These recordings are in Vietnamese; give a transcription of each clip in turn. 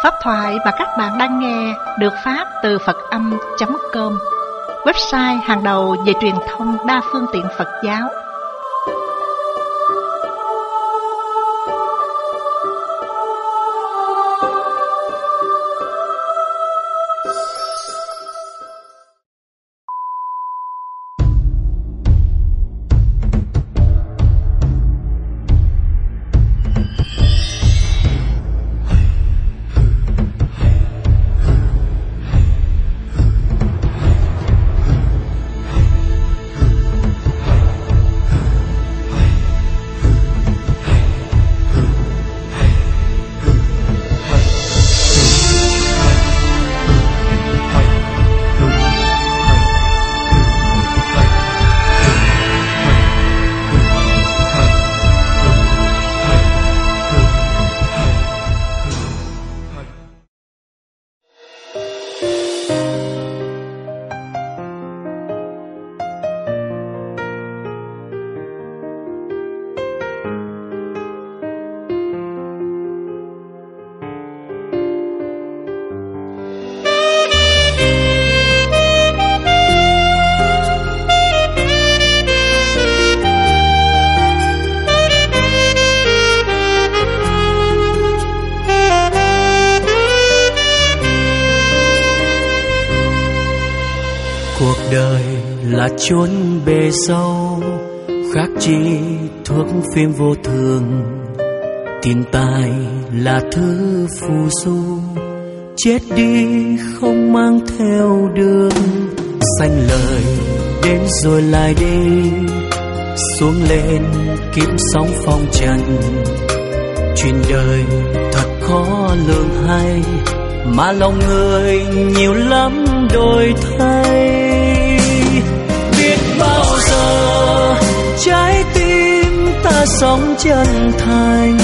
Pháp thoại mà các bạn đang nghe được phát từ Phật-âm.com, website hàng đầu về truyền thông đa phương tiện Phật giáo. Cuộc đời là chốn bề sâu, khác chi thuốc phim vô thường. Tiền tài là thứ phù du, chết đi không mang theo đường. Xanh lời đến rồi lại đi, xuống lên kiếm sóng phong trần. Chuyện đời thật khó lường hay, mà lòng người nhiều lắm đổi thay. Biết bao giờ trái tim ta sống chân thành,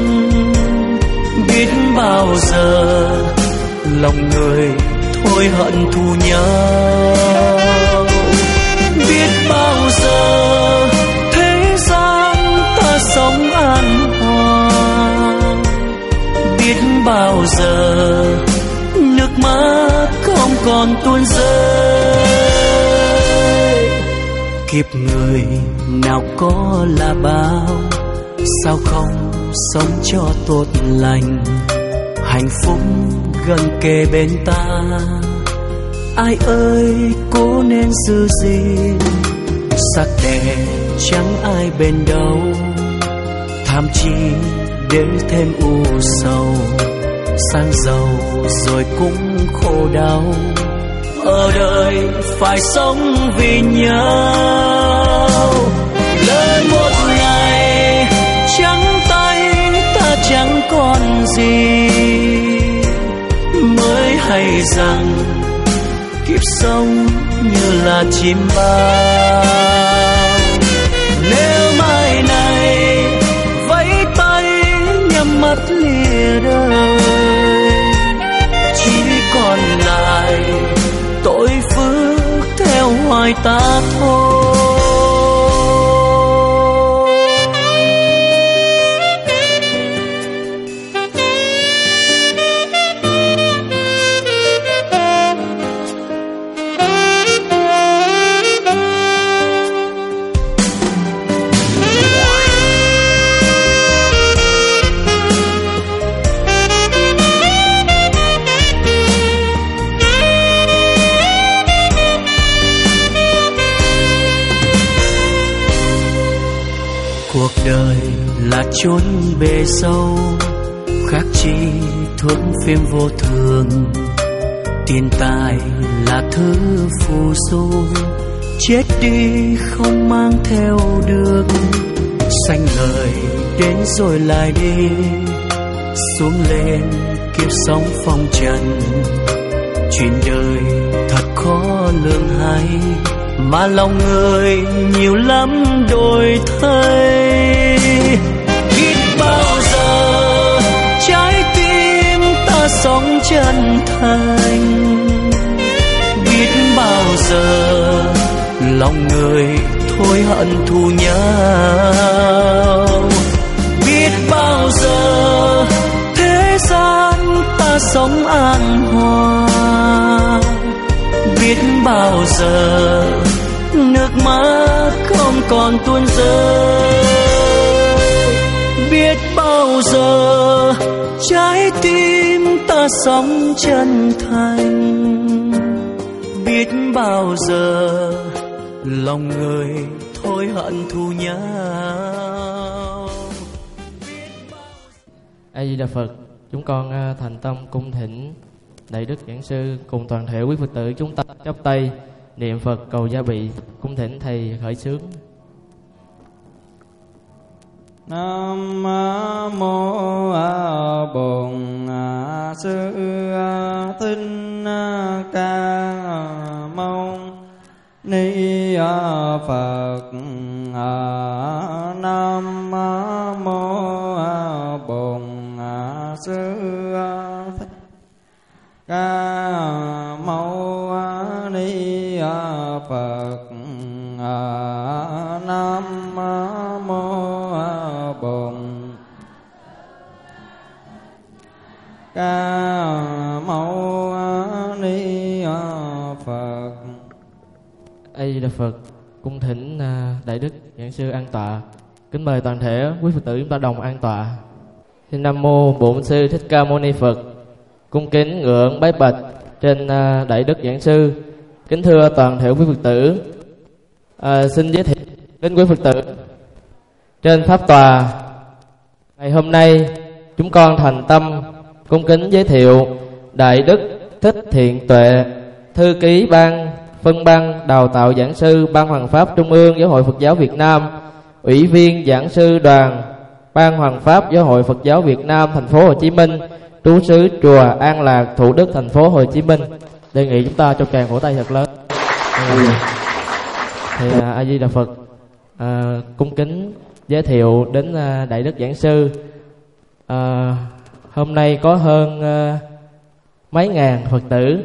biết bao giờ lòng người thôi hận thù nhau. Biết bao giờ thế gian ta sống an hòa, biết bao giờ nước mắt không còn tuôn rơi. Kiếp người nào có là bao, sao không sống cho tốt lành. Hạnh phúc gần kề bên ta, ai ơi cố nên giữ gìn. Sắc đẹp chẳng ai bên đâu, tham chi để thêm u sầu. Sang giàu rồi cũng khổ đau, ở đời phải sống vì nhau. Lỡ một ngày trắng tay ta chẳng còn gì, mới hay rằng kiếp sống như là chim bao. Nếu mai này vẫy tay nhắm mắt lìa đời, chỉ còn lại tội phước theo hoài ta thôi. Cuộc đời là chốn bề sâu, khác chi thuốc phim vô thường. Tiền tài là thứ phù du, chết đi không mang theo được. Xanh lời đến rồi lại đi, xuống lên kiếp sống phong trần. Chuyện đời thật khó lường hay, mà lòng người nhiều lắm đổi thay. Biết bao giờ trái tim ta sống chân thành, biết bao giờ lòng người thôi hận thù nhau. Biết bao giờ thế gian ta sống an hòa. Biết bao giờ nước mắt không còn tuôn rơi, biết bao giờ trái tim ta sống chân thành, biết bao giờ lòng người thôi hận thù nhau. A Di Đà Phật. Chúng con thành tâm cung thỉnh Đại Đức Giảng Sư cùng toàn thể quý Phật tử chúng ta chắp tay niệm Phật cầu gia bị. Cung thỉnh thầy khởi xướng. Nam mô Bổn Sư Thích Ca Mâu Ni Phật. Nam mô Bổn Sư Thích Ca Mâu Ni Phật. Nam mô Bổn Ca Mâu Ni Phật. A Di Đà Phật. Cung thỉnh Đại Đức Giảng Sư an tọa. Kính mời toàn thể quý Phật tử chúng ta đồng an tọa. Xin Nam mô Bổn Sư Thích Ca Mâu Ni Phật. Cung kính ngưỡng bái bạch trên Đại Đức Giảng Sư. Kính thưa toàn thể quý Phật tử, xin giới thiệu đến quý Phật tử trên pháp tòa ngày hôm nay, chúng con thành tâm cung kính giới thiệu Đại Đức Thích Thiện Tuệ, thư ký ban phân ban đào tạo giảng sư Ban Hoằng Pháp Trung ương Giáo hội Phật giáo Việt Nam, ủy viên giảng sư đoàn Ban Hoằng Pháp Giáo hội Phật giáo Việt Nam thành phố Hồ Chí Minh, trú xứ chùa An Lạc, Thủ Đức, thành phố Hồ Chí Minh. Đề nghị chúng ta cho tràng vỗ tay thật lớn. Thì A Di Đà Phật cung kính giới thiệu đến Đại Đức Giảng Sư. Hôm nay có hơn mấy ngàn Phật tử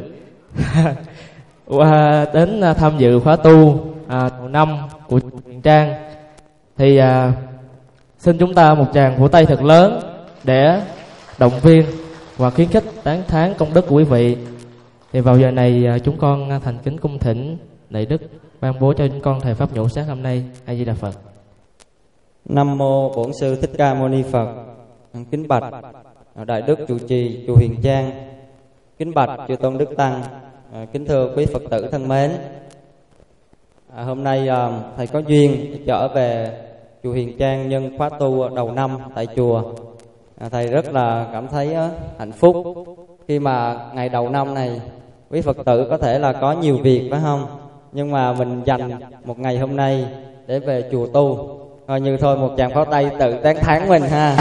đến tham dự khóa tu đầu năm của Huyền Trang. Thì xin chúng ta một tràng vỗ tay thật lớn để động viên và khuyến khích tán thán công đức của quý vị. Thì vào giờ này chúng con thành kính cung thỉnh Đại Đức ban bố cho chúng con thời pháp nhũ sáng hôm nay. A Di Đà Phật. Nam mô Bổn Sư Thích Ca Mâu Ni Phật. Kính bạch Đại Đức trụ trì chùa Huyền Trang, kính bạch chư tôn đức tăng, kính thưa quý Phật tử thân mến. Hôm nay thầy có duyên trở về chùa Huyền Trang nhân khóa tu đầu năm tại chùa. Thầy rất là cảm thấy hạnh phúc khi mà ngày đầu năm này quý Phật tử có thể là có nhiều việc phải không, nhưng mà mình dành một ngày hôm nay để về chùa tu, coi như thôi một tràng pháo tay tự tán thán mình ha.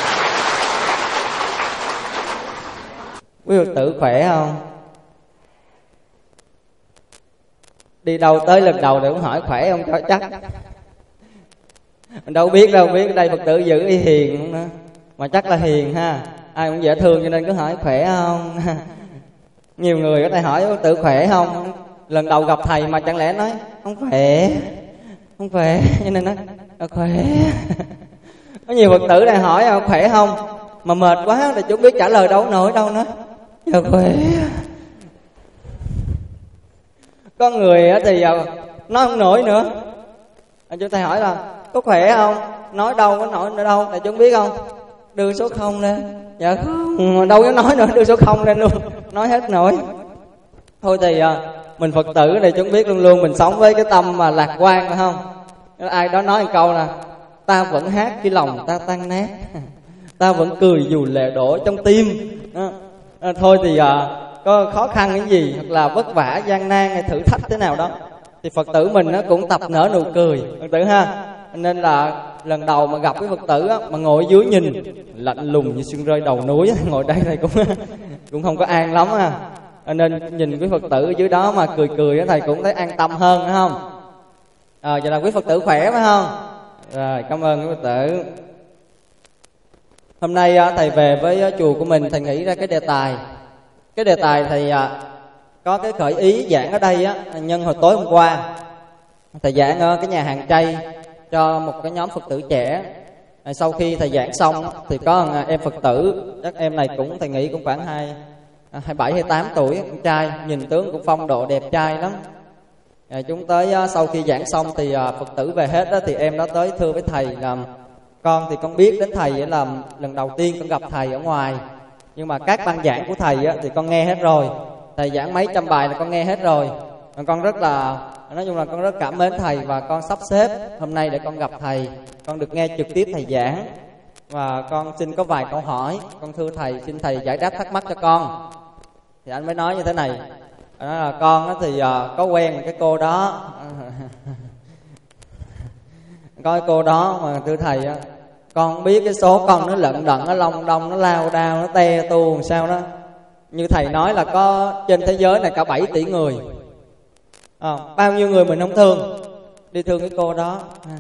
Quý Phật tử khỏe không? Đi đâu tới lần đầu thì cũng hỏi khỏe không cho chắc. Mình đâu biết đâu, biết đây Phật tử giữ y hiền không nữa, mà chắc là hiền ha, ai cũng dễ thương cho nên cứ hỏi khỏe không. Nhiều người ở đây hỏi Phật tử khỏe không, lần đầu gặp thầy mà chẳng lẽ nói không khỏe, không khỏe, cho nên nói khỏe. Có nhiều Phật tử này hỏi khỏe không mà mệt quá thì chú biết trả lời đâu nổi đâu nữa. Dạ khỏe. Có người thì nói không nổi nữa. Chú thầy hỏi là có khỏe không, nói đâu có nổi nữa đâu, thầy chú biết không, đưa số 0 lên. Dạ không, đâu có nói nữa, đưa số 0 lên luôn, nói hết nổi. Thôi thì mình Phật tử này chúng biết luôn luôn mình sống với cái tâm mà lạc quan phải không. Ai đó nói một câu là ta vẫn hát khi lòng ta tan nát, ta vẫn cười dù lệ đổ trong tim. Thôi thì có khó khăn cái gì hoặc là vất vả gian nan hay thử thách thế nào đó thì Phật tử mình nó cũng tập nở nụ cười Phật tử ha. Nên là lần đầu mà gặp cái Phật tử á, mà ngồi dưới nhìn lạnh lùng như sương rơi đầu núi, ngồi đây thầy cũng không có an lắm ha. Nên nhìn quý Phật tử dưới đó mà cười cười thầy cũng thấy an tâm hơn phải không? Vậy là quý Phật tử khỏe phải không? Rồi cảm ơn quý Phật tử. Hôm nay thầy về với chùa của mình, thầy nghĩ ra cái đề tài. Cái đề tài thầy có cái khởi ý giảng ở đây á, nhân hồi tối hôm qua thầy giảng ở cái nhà hàng chay cho một cái nhóm Phật tử trẻ. Sau khi thầy giảng xong thì có em Phật tử, các em này cũng thầy nghĩ cũng khoảng 27, 28 tuổi, con trai, nhìn tướng cũng phong độ đẹp trai lắm. Chúng tới sau khi giảng xong thì Phật tử về hết đó, thì em đó tới thưa với thầy là con thì con biết đến thầy là lần đầu tiên con gặp thầy ở ngoài, nhưng mà các băng giảng của thầy thì con nghe hết rồi, thầy giảng mấy trăm bài là con nghe hết rồi. Con rất là, nói chung là con rất cảm mến thầy, và con sắp xếp hôm nay để con gặp thầy, con được nghe trực tiếp thầy giảng, và con xin có vài câu hỏi. Con thưa thầy, xin thầy giải đáp thắc mắc cho con. Thì anh mới nói như thế này, nói là con thì có quen cái cô đó có cái cô đó mà thưa thầy, con không biết cái số con nó lận đận, nó long đong, nó lao đao, nó te tu làm sao đó. Như thầy nói là có trên thế giới này cả 7 tỷ người, bao nhiêu người mình không thương, đi thương cái cô đó.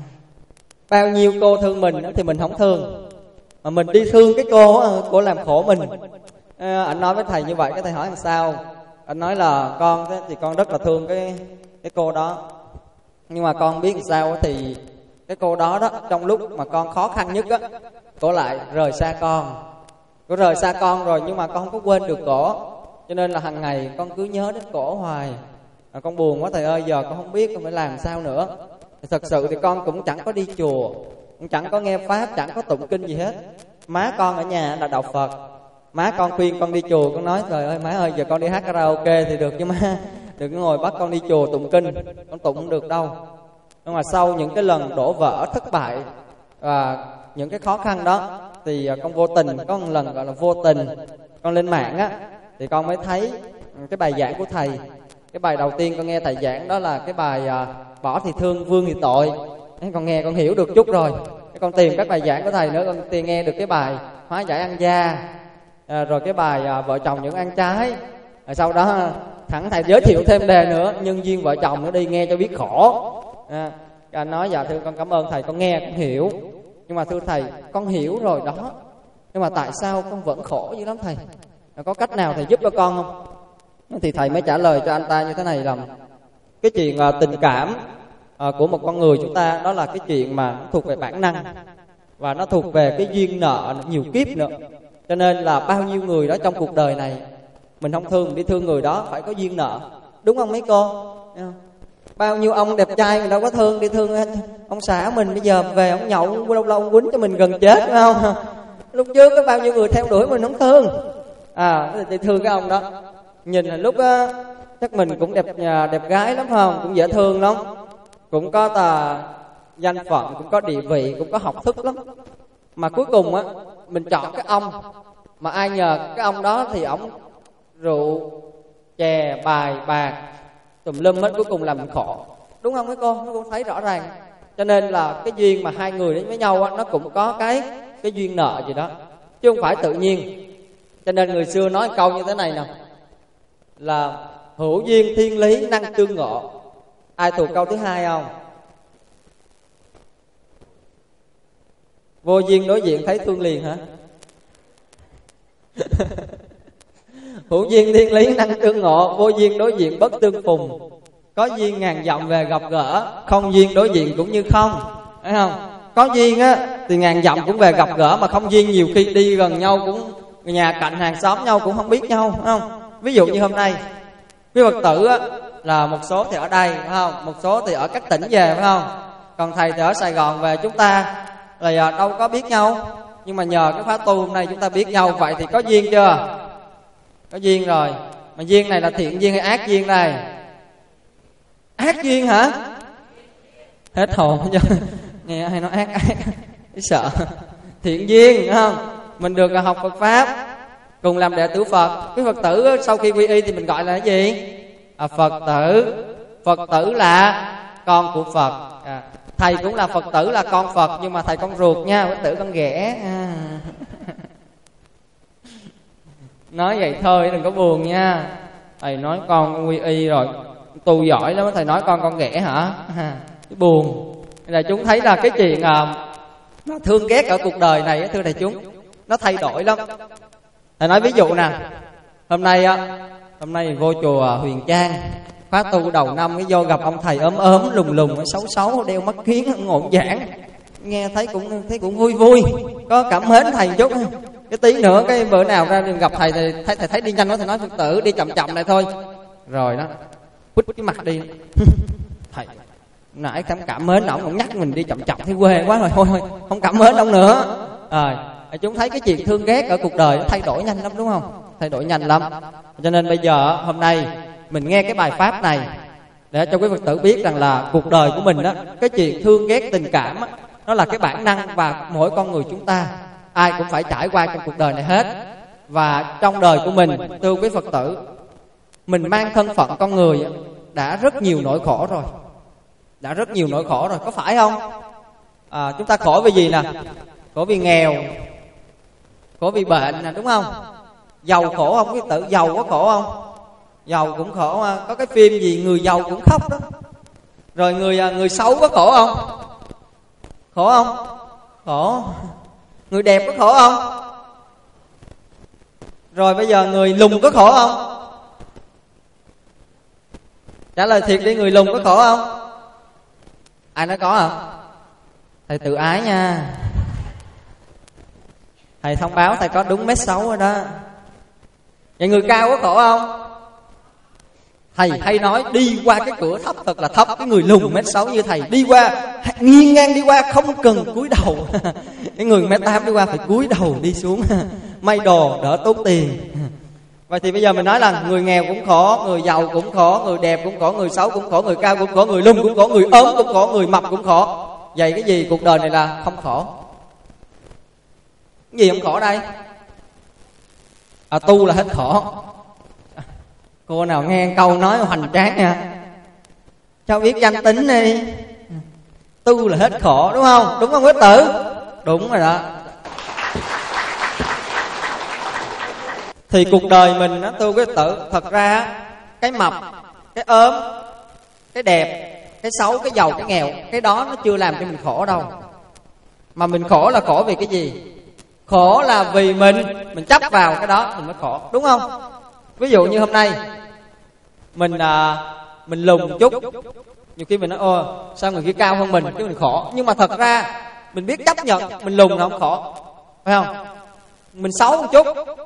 Bao nhiêu cô thương mình thì mình không thương, mà mình đi thương cái cô làm khổ mình. Anh nói với thầy như vậy, cái thầy hỏi làm sao. Anh nói là con thì con rất là thương cái cô đó, nhưng mà con biết làm sao thì cái cô đó trong lúc mà con khó khăn nhất cổ lại rời xa con. Cổ rời xa con rồi, nhưng mà con không có quên được cổ, cho nên là hàng ngày con cứ nhớ đến cổ hoài. Con buồn quá thầy ơi, giờ con không biết con phải làm sao nữa. Thật sự thì con cũng chẳng có đi chùa, cũng chẳng có nghe pháp, chẳng có tụng kinh gì hết. Má con ở nhà là đạo Phật, má con khuyên con đi chùa, con nói trời ơi má ơi, giờ con đi hát karaoke thì được chứ má, đừng có ngồi bắt con đi chùa tụng kinh, con tụng không được đâu. Nhưng mà sau những cái lần đổ vỡ thất bại và những cái khó khăn đó, thì con vô tình, có một lần gọi là vô tình, con lên mạng thì con mới thấy cái bài giảng của thầy. Cái bài đầu tiên con nghe thầy giảng đó là cái bài bỏ thì thương, vương thì tội. Con nghe con hiểu được chút rồi, con tìm các bài giảng của thầy nữa, con tìm nghe được cái bài hóa giải ăn gia, rồi cái bài vợ chồng những ăn trái. Rồi sau đó thẳng thầy giới thiệu thêm đề nữa, nhân duyên vợ chồng nữa, đi nghe cho biết khổ. Anh nói dạ thưa con cảm ơn thầy, con nghe con hiểu. Nhưng mà thưa thầy, con hiểu rồi đó, nhưng mà tại sao con vẫn khổ dữ lắm thầy? Có cách nào thầy giúp cho con không? Thì thầy mới trả lời cho anh ta như thế này là cái chuyện tình cảm của một con người chúng ta, đó là cái chuyện mà thuộc về bản năng, và nó thuộc về cái duyên nợ nhiều kiếp nữa. Cho nên là bao nhiêu người đó trong cuộc đời này mình không thương, mình đi thương người đó phải có duyên nợ, đúng không mấy cô? Bao nhiêu ông đẹp trai mình đâu có thương, đi thương ông xã mình bây giờ về ông nhậu lâu lâu ông quýnh cho mình gần chết, phải không? Lúc trước có bao nhiêu người theo đuổi mình không thương, đi thương cái ông đó. Nhìn là lúc chắc mình cũng đẹp gái lắm, phải không? Cũng dễ thương lắm, cũng có danh phận, cũng có địa vị, cũng có học thức lắm. Mà cuối cùng mình chọn cái ông mà ai nhờ cái ông đó thì ổng rượu, chè, bài, bạc tùm lum hết, cuối cùng làm mình khổ, đúng không mấy cô? Nó cũng thấy rõ ràng. Cho nên là cái duyên mà hai người đến với nhau nó cũng có cái duyên nợ gì đó, chứ không phải tự nhiên. Cho nên người xưa nói câu như thế này nè, là hữu duyên thiên lý năng tương ngộ. Ai thuộc câu thứ hai không? Vô duyên đối diện thấy thương liền hả? Hữu duyên thiên lý năng tương ngộ, vô duyên đối diện bất tương phùng. Có duyên ngàn dặm về gặp gỡ, không duyên đối diện cũng như không, phải không? Có duyên thì ngàn dặm cũng về gặp gỡ, mà không duyên nhiều khi đi gần nhau cũng nhà cạnh hàng xóm nhau cũng không biết nhau, phải không? Ví dụ như hôm nay quý Phật tử là một số thì ở đây, phải không? Một số thì ở các tỉnh về, phải không? Còn thầy thì ở Sài Gòn về, chúng ta là đâu có biết nhau, nhưng mà nhờ cái khóa tu hôm nay chúng ta biết nhau. Vậy thì có duyên chưa? Có duyên rồi. Mà duyên này là thiện duyên hay ác duyên đây? Ác duyên hả? Hết hồn nghe hay nói ác sợ. Thiện duyên, phải không? Mình được học Phật pháp, cùng làm đệ tử Phật. Cái Phật tử sau khi quy y thì mình gọi là cái gì? Phật tử. Phật tử là con của Phật. Thầy cũng là Phật tử, là con Phật, nhưng mà thầy con ruột nha, Phật tử con ghẻ. Nói vậy thôi, đừng có buồn nha. Thầy nói con quy y rồi, tu giỏi lắm, thầy nói con ghẻ hả? Buồn. Là chúng thấy là cái chuyện nó thương ghét ở cuộc đời này, thưa thầy chúng, nó thay đổi lắm. Thầy nói ví dụ nè, hôm nay vô chùa Huyền Trang khóa tu đầu năm, cái vô gặp ông thầy ốm lùng lùng xấu xấu, đeo mắt kiếng ngộn giảng, nghe thấy cũng vui, có cảm mến thầy chút. Cái tí nữa cái bữa nào ra đường gặp thầy thì thầy thấy đi nhanh quá, thầy nói Phật tử đi chậm chậm này thôi. Rồi đó, quýt cái mặt đi. Thầy nãy cảm mến ổng, ổng nhắc mình đi chậm chậm thấy quê quá rồi, thôi không cảm mến ông nữa. Chúng thấy cái chuyện thương ghét ở cuộc đời nó thay đổi nhanh lắm đúng không? Thay đổi nhanh lắm. Cho nên bây giờ hôm nay mình nghe cái bài pháp này để cho quý Phật tử biết rằng là cuộc đời của mình đó, cái chuyện thương ghét tình cảm đó, nó là cái bản năng và mỗi con người chúng ta ai cũng phải trải qua trong cuộc đời này hết. Và trong đời của mình, thưa quý Phật tử, mình mang thân phận con người đã rất nhiều nỗi khổ rồi. Đã rất nhiều nỗi khổ rồi, có phải không? Chúng ta khổ vì gì nè? Khổ vì nghèo, khổ vì bệnh nè, đúng không? Giàu khổ không quý Phật tử? Giàu có khổ không? Giàu cũng khổ. Có cái phim gì người giàu cũng khóc đó. Rồi người xấu có khổ không? Khổ không? Khổ. Người đẹp có khổ không? Rồi bây giờ người lùn có khổ không? Trả lời thiệt đi, người lùn có khổ không? Ai nói có hả? Thầy tự ái nha. Thầy thông báo thầy có đúng 1m6 rồi đó. Vậy người cao có khổ không? Thầy hay nói đi qua cái cửa thấp thật là thấp. Cái người lùn 1m6 như thầy đi qua, nghiêng ngang đi qua không cần cúi đầu. Cái người 1m8 đi qua phải cúi đầu đi xuống. May đồ đỡ tốn tiền. Vậy thì bây giờ mình nói là người nghèo cũng khổ, người giàu cũng khổ, người đẹp cũng khổ, người xấu cũng khổ, người cao cũng khổ, người lùn cũng khổ, người ốm cũng khổ, người mập cũng khổ. Vậy cái gì cuộc đời này là không khổ? Cái gì không khổ đây? Tu là hết khổ. Cô nào nghe câu nói hoành tráng nha, cho biết danh tính đi. Tu là hết khổ, đúng không? Đúng không quý tử? Đúng rồi đó. Thì cuộc đời mình đó, thưa quý tử, thật ra cái mập, cái ốm, cái đẹp, cái xấu, cái giàu, cái nghèo, cái đó nó chưa làm cho mình khổ đâu. Mà mình khổ là khổ vì cái gì? Khổ là vì mình chấp vào cái đó mình mới khổ, đúng không? Ví dụ như hôm nay mình lùn chút, nhiều khi mình nói sao người kia cao hơn mình, chứ mình khổ. Nhưng mà thật ra mình biết chấp nhận mình lùn là không khổ, phải không? Mình xấu một chút,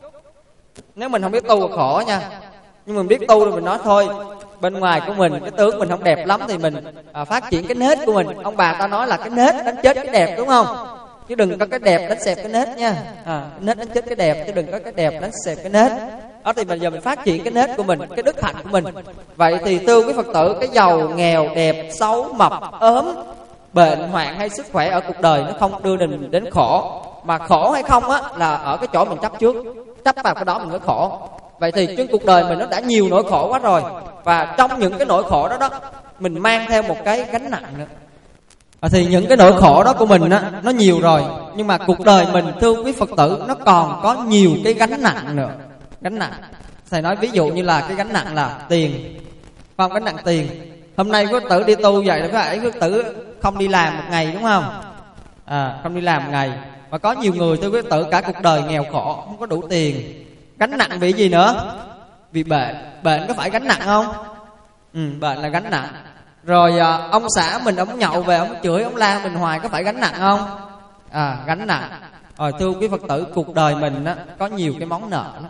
nếu mình không biết tu là khổ nha. Nhưng mình biết tu rồi mình nói thôi, bên ngoài của mình cái tướng mình không đẹp lắm thì mình phát triển cái nết của mình. Ông bà ta nói là cái nết đánh chết cái đẹp, đúng không? Chứ đừng có cái đẹp đánh xẹp cái nết nha. Cái nết đánh chết cái đẹp, chứ đừng có cái đẹp đánh xẹp cái nết. Đó thì bây giờ mình phát triển cái nết của mình, cái đức hạnh của mình. Vậy thì thưa quý Phật tử, cái giàu, nghèo, đẹp, xấu, mập, ốm, bệnh, hoạn hay sức khỏe ở cuộc đời nó không đưa mình đến khổ. Mà khổ hay không á là ở cái chỗ mình chấp trước, chấp vào cái đó mình mới khổ. Vậy thì trên cuộc đời mình nó đã nhiều nỗi khổ quá rồi. Và trong những cái nỗi khổ đó mình mang theo một cái gánh nặng nữa. Thì những cái nỗi khổ đó của mình á, nó nhiều rồi. Nhưng mà cuộc đời mình, thưa quý Phật tử, nó còn có nhiều cái gánh nặng nữa. Gánh nặng, thầy nói ví dụ như là cái gánh nặng là tiền. Không, gánh nặng tiền. Hôm nay quý Phật tử đi tu vậy là phải quý Phật tử không đi làm một ngày, đúng không? Không đi làm một ngày. Và có nhiều người, thưa quý Phật tử, cả cuộc đời nghèo khổ, không có đủ tiền. Gánh nặng vì gì nữa? Vì bệnh. Bệnh có phải gánh nặng không? Bệnh là gánh nặng. Rồi ông xã mình, ông nhậu về, ông chửi, ông la mình hoài, có phải gánh nặng không? Gánh nặng. Rồi thưa quý Phật tử, cuộc đời mình á, có nhiều cái món nợ đó.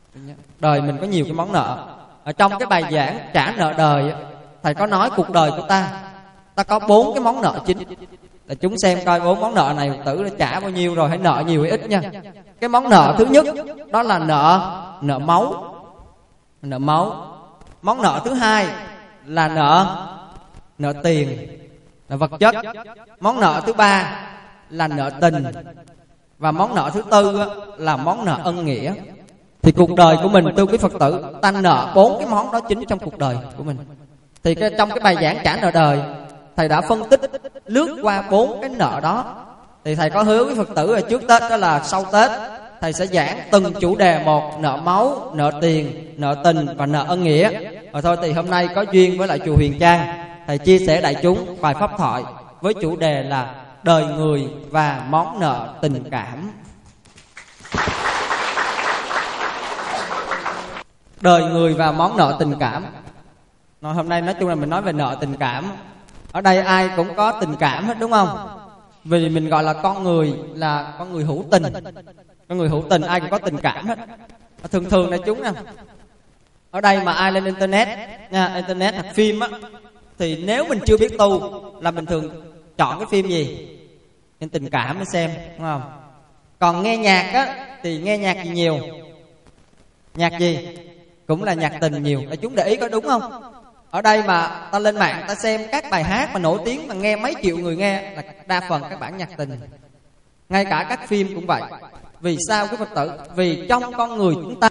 Đời mình có nhiều cái món nợ. Ở trong cái bài giảng trả nợ đời, thầy có nói cuộc đời của ta có 4 cái món nợ chính. Là chúng xem coi 4 món nợ này Phật tử đã trả bao nhiêu rồi, hay nợ nhiều hay ít nha. Cái món nợ thứ nhất đó là nợ máu. Nợ máu. Món nợ thứ hai là nợ tiền, nợ vật chất. Món nợ thứ ba là nợ tình. Và món nợ thứ tư là món nợ ân nghĩa. Thì cuộc đời của mình, thưa quý Phật tử, ta nợ 4 cái món đó chính trong cuộc đời của mình. Thì trong cái bài giảng trả nợ đời, thầy đã phân tích lướt qua 4 cái nợ đó. Thì thầy có hứa với Phật tử là trước Tết, đó là sau Tết, thầy sẽ giảng từng chủ đề một: nợ máu, nợ tiền, nợ tình và nợ ân nghĩa. Rồi thôi thì hôm nay có duyên với lại chùa Huyền Trang, thầy chia sẻ đại chúng bài pháp thoại với chủ đề là đời người và món nợ tình cảm. Đời người và món nợ tình cảm. Hôm nay nói chung là mình nói về nợ tình cảm. Ở đây ai cũng có tình cảm hết, đúng không? Vì mình gọi là con người hữu tình. Con người hữu tình ai cũng có tình cảm hết. Thường thường đại chúng nè, ở đây mà ai lên internet nha, internet hoặc phim á, thì nếu mình chưa biết tu là mình thường chọn cái phim gì? Nên tình cảm mới xem, đúng không? Còn nghe nhạc á thì nghe nhạc gì nhiều? Nhạc gì? Cũng là nhạc tình nhiều. Đại chúng để ý có đúng không? Ở đây mà ta lên mạng ta xem các bài hát mà nổi tiếng mà nghe mấy triệu người nghe là đa phần các bản nhạc tình. Ngay cả các phim cũng vậy. Vì sao quý Phật tử? Vì trong con người chúng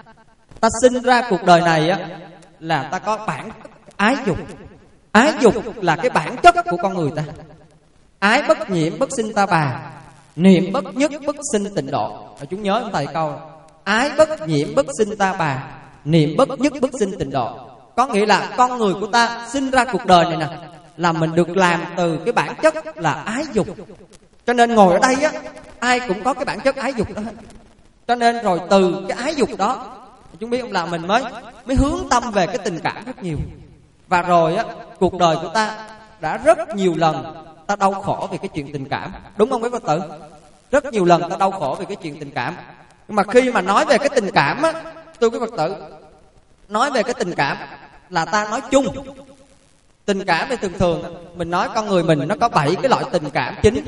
ta sinh ra cuộc đời này á là ta có bản ái dục. Ái dục là cái bản chất của con người ta. Ái bất nhiễm bất sinh ta bà, niệm bất nhất bất sinh tịnh độ. Và chúng nhớ ông thầy câu ái bất nhiễm bất sinh ta bà, niệm bất nhất bất sinh tịnh độ. Có nghĩa là con người của ta sinh ra cuộc đời này nè là mình được làm từ cái bản chất là ái dục. Cho nên ngồi ở đây á, ai cũng có cái bản chất ái dục đó hết. Cho nên rồi từ cái ái dục đó, chúng biết không, là mình mới hướng tâm về cái tình cảm rất nhiều. Và rồi á, cuộc đời của ta đã rất nhiều lần ta đau khổ về cái chuyện tình cảm. Đúng không quý Phật tử? Rất nhiều lần ta đau khổ về cái chuyện tình cảm. Nhưng mà khi mà nói về cái tình cảm á, tôi quý Phật tử, nói về cái tình cảm là ta nói chung. Tình cảm thì thường mình nói con người mình nó có 7 cái loại tình cảm chính: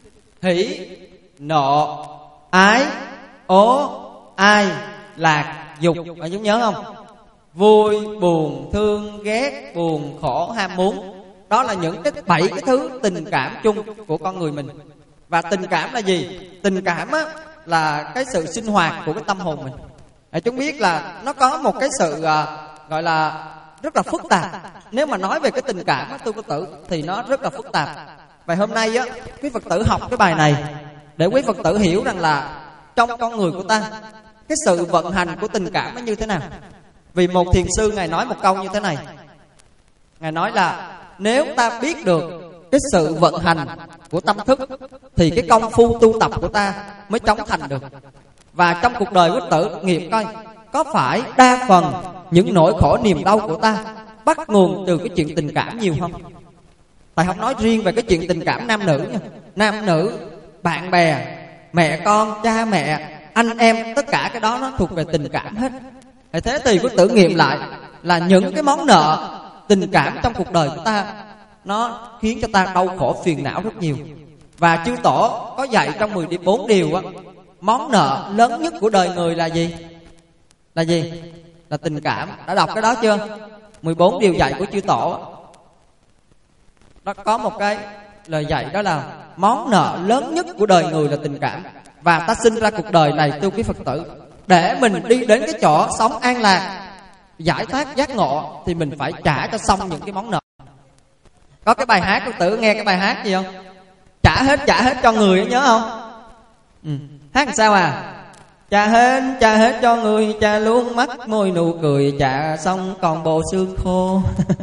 hỷ, nộ, ái, ố, ai, lạc, dục. Bạn chúng nhớ không? Vui, buồn, thương, ghét, buồn, khổ, ham muốn. Đó là những cái 7 cái thứ tình cảm chung của con người mình. Và tình cảm là gì? Tình cảm á là cái sự sinh hoạt của cái tâm hồn mình. Chúng biết là nó có một cái sự gọi là rất là phức tạp. Nếu mà nói về cái tình cảm á, tôi Phật tử, thì nó rất là phức tạp. Và hôm nay á, quý Phật tử học cái bài này để quý Phật tử hiểu rằng là trong con người của ta, cái sự vận hành của tình cảm nó như thế nào. Vì một thiền sư Ngài nói một câu như thế này. Ngài nói là nếu ta biết được cái sự vận hành của tâm thức thì cái công phu tu tập của ta mới chóng thành được. Và trong cuộc đời quý Phật tử nghiệp coi, có phải đa phần những nỗi khổ niềm đau của ta bắt nguồn từ cái chuyện tình cảm nhiều không? Thầy không nói riêng về cái chuyện tình cảm nam nữ nha. Nam nữ, bạn bè, mẹ con, cha mẹ, anh em, tất cả cái đó nó thuộc về tình cảm hết. Thế thì quý tử nghiệm lại là những cái món nợ tình cảm trong cuộc đời của ta, nó khiến cho ta đau khổ phiền não rất nhiều. Và chư tổ có dạy trong 14 điều á, món nợ lớn nhất của đời người là gì? Là gì? Là tình cảm. Đã đọc cái đó chưa? 14 điều dạy của chư tổ. Nó có một cái lời dạy đó là món nợ lớn nhất của đời người là tình cảm. Và ta sinh ra cuộc đời này, thưa quý Phật tử, để mình đi đến cái chỗ sống an lạc, giải thoát giác ngộ, thì mình phải trả cho xong những cái món nợ. Có cái bài hát, Phật tử nghe cái bài hát gì không? Trả hết cho người, nhớ không? Hát làm sao à? Trả hết cho người, trả luôn mắt môi nụ cười, trả xong còn bộ xương khô.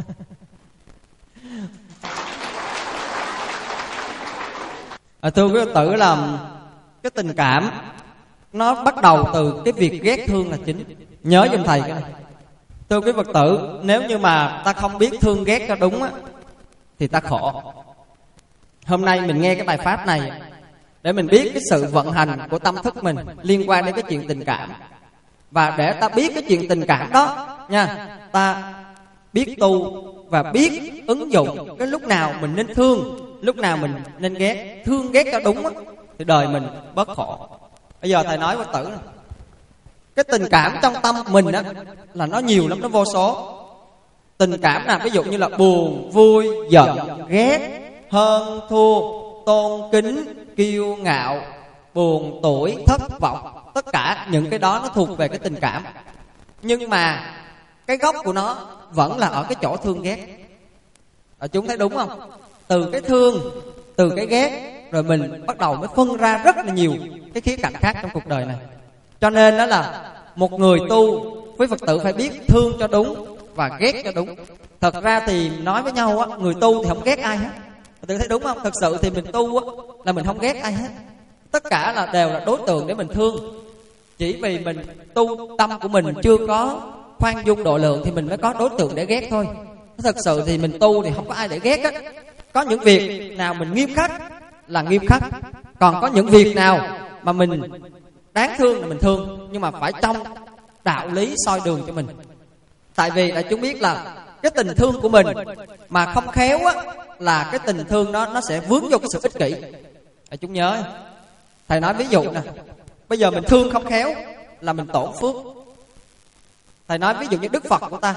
Thưa quý Phật tử, là cái tình cảm nó bắt đầu từ cái việc ghét thương là chính. Nhớ giùm thầy cái này. Thưa quý Phật tử, nếu như mà ta không biết thương ghét cho đúng á, thì ta khổ. Hôm nay mình nghe cái bài pháp này để mình biết cái sự vận hành của tâm thức mình liên quan đến cái chuyện tình cảm. Và để ta biết cái chuyện tình cảm đó nha, ta biết tu và biết ứng dụng cái lúc nào mình nên thương, lúc nào mình nên ghét. Thương ghét cho đúng á, thì đời mình bớt khổ. Bây giờ thầy nói Phật tử, cái tình cảm trong tâm mình á là nó nhiều lắm, nó vô số. Tình cảm nào ví dụ như là buồn, vui, giận, ghét, hơn, thua, tôn kính, kiêu ngạo, buồn, tủi, thất vọng. Tất cả những cái đó nó thuộc về cái tình cảm. Nhưng mà cái gốc của nó vẫn là ở cái chỗ thương ghét. Chúng thấy đúng không? Từ cái thương, từ cái ghét, rồi mình bắt đầu mới phân ra rất là nhiều cái khía cạnh khác trong cuộc đời này. Cho nên đó là một người tu, quý Phật tử phải biết thương cho đúng và ghét cho đúng. Thật ra thì nói với nhau á, người tu thì không ghét ai hết. Phật tử thấy đúng không? Thật sự thì mình tu á là mình không ghét ai hết. Tất cả là đều là đối tượng để mình thương. Chỉ vì mình tu tâm của mình chưa có khoan dung độ lượng thì mình mới có đối tượng để ghét thôi. Thật sự thì mình tu thì không có ai để ghét á. Có những việc nào mình nghiêm khắc là nghiêm khắc, còn có những việc nào mà mình Đáng thương là mình thương, nhưng mà phải trong đạo lý soi đường cho mình. Tại vì đại chúng biết là cái tình thương của mình mà không khéo á, là cái tình thương đó nó sẽ vướng vô cái sự ích kỷ. Đại chúng nhớ, thầy nói ví dụ nè, bây giờ mình thương không khéo là mình tổn phước. Thầy nói ví dụ như Đức Phật của ta.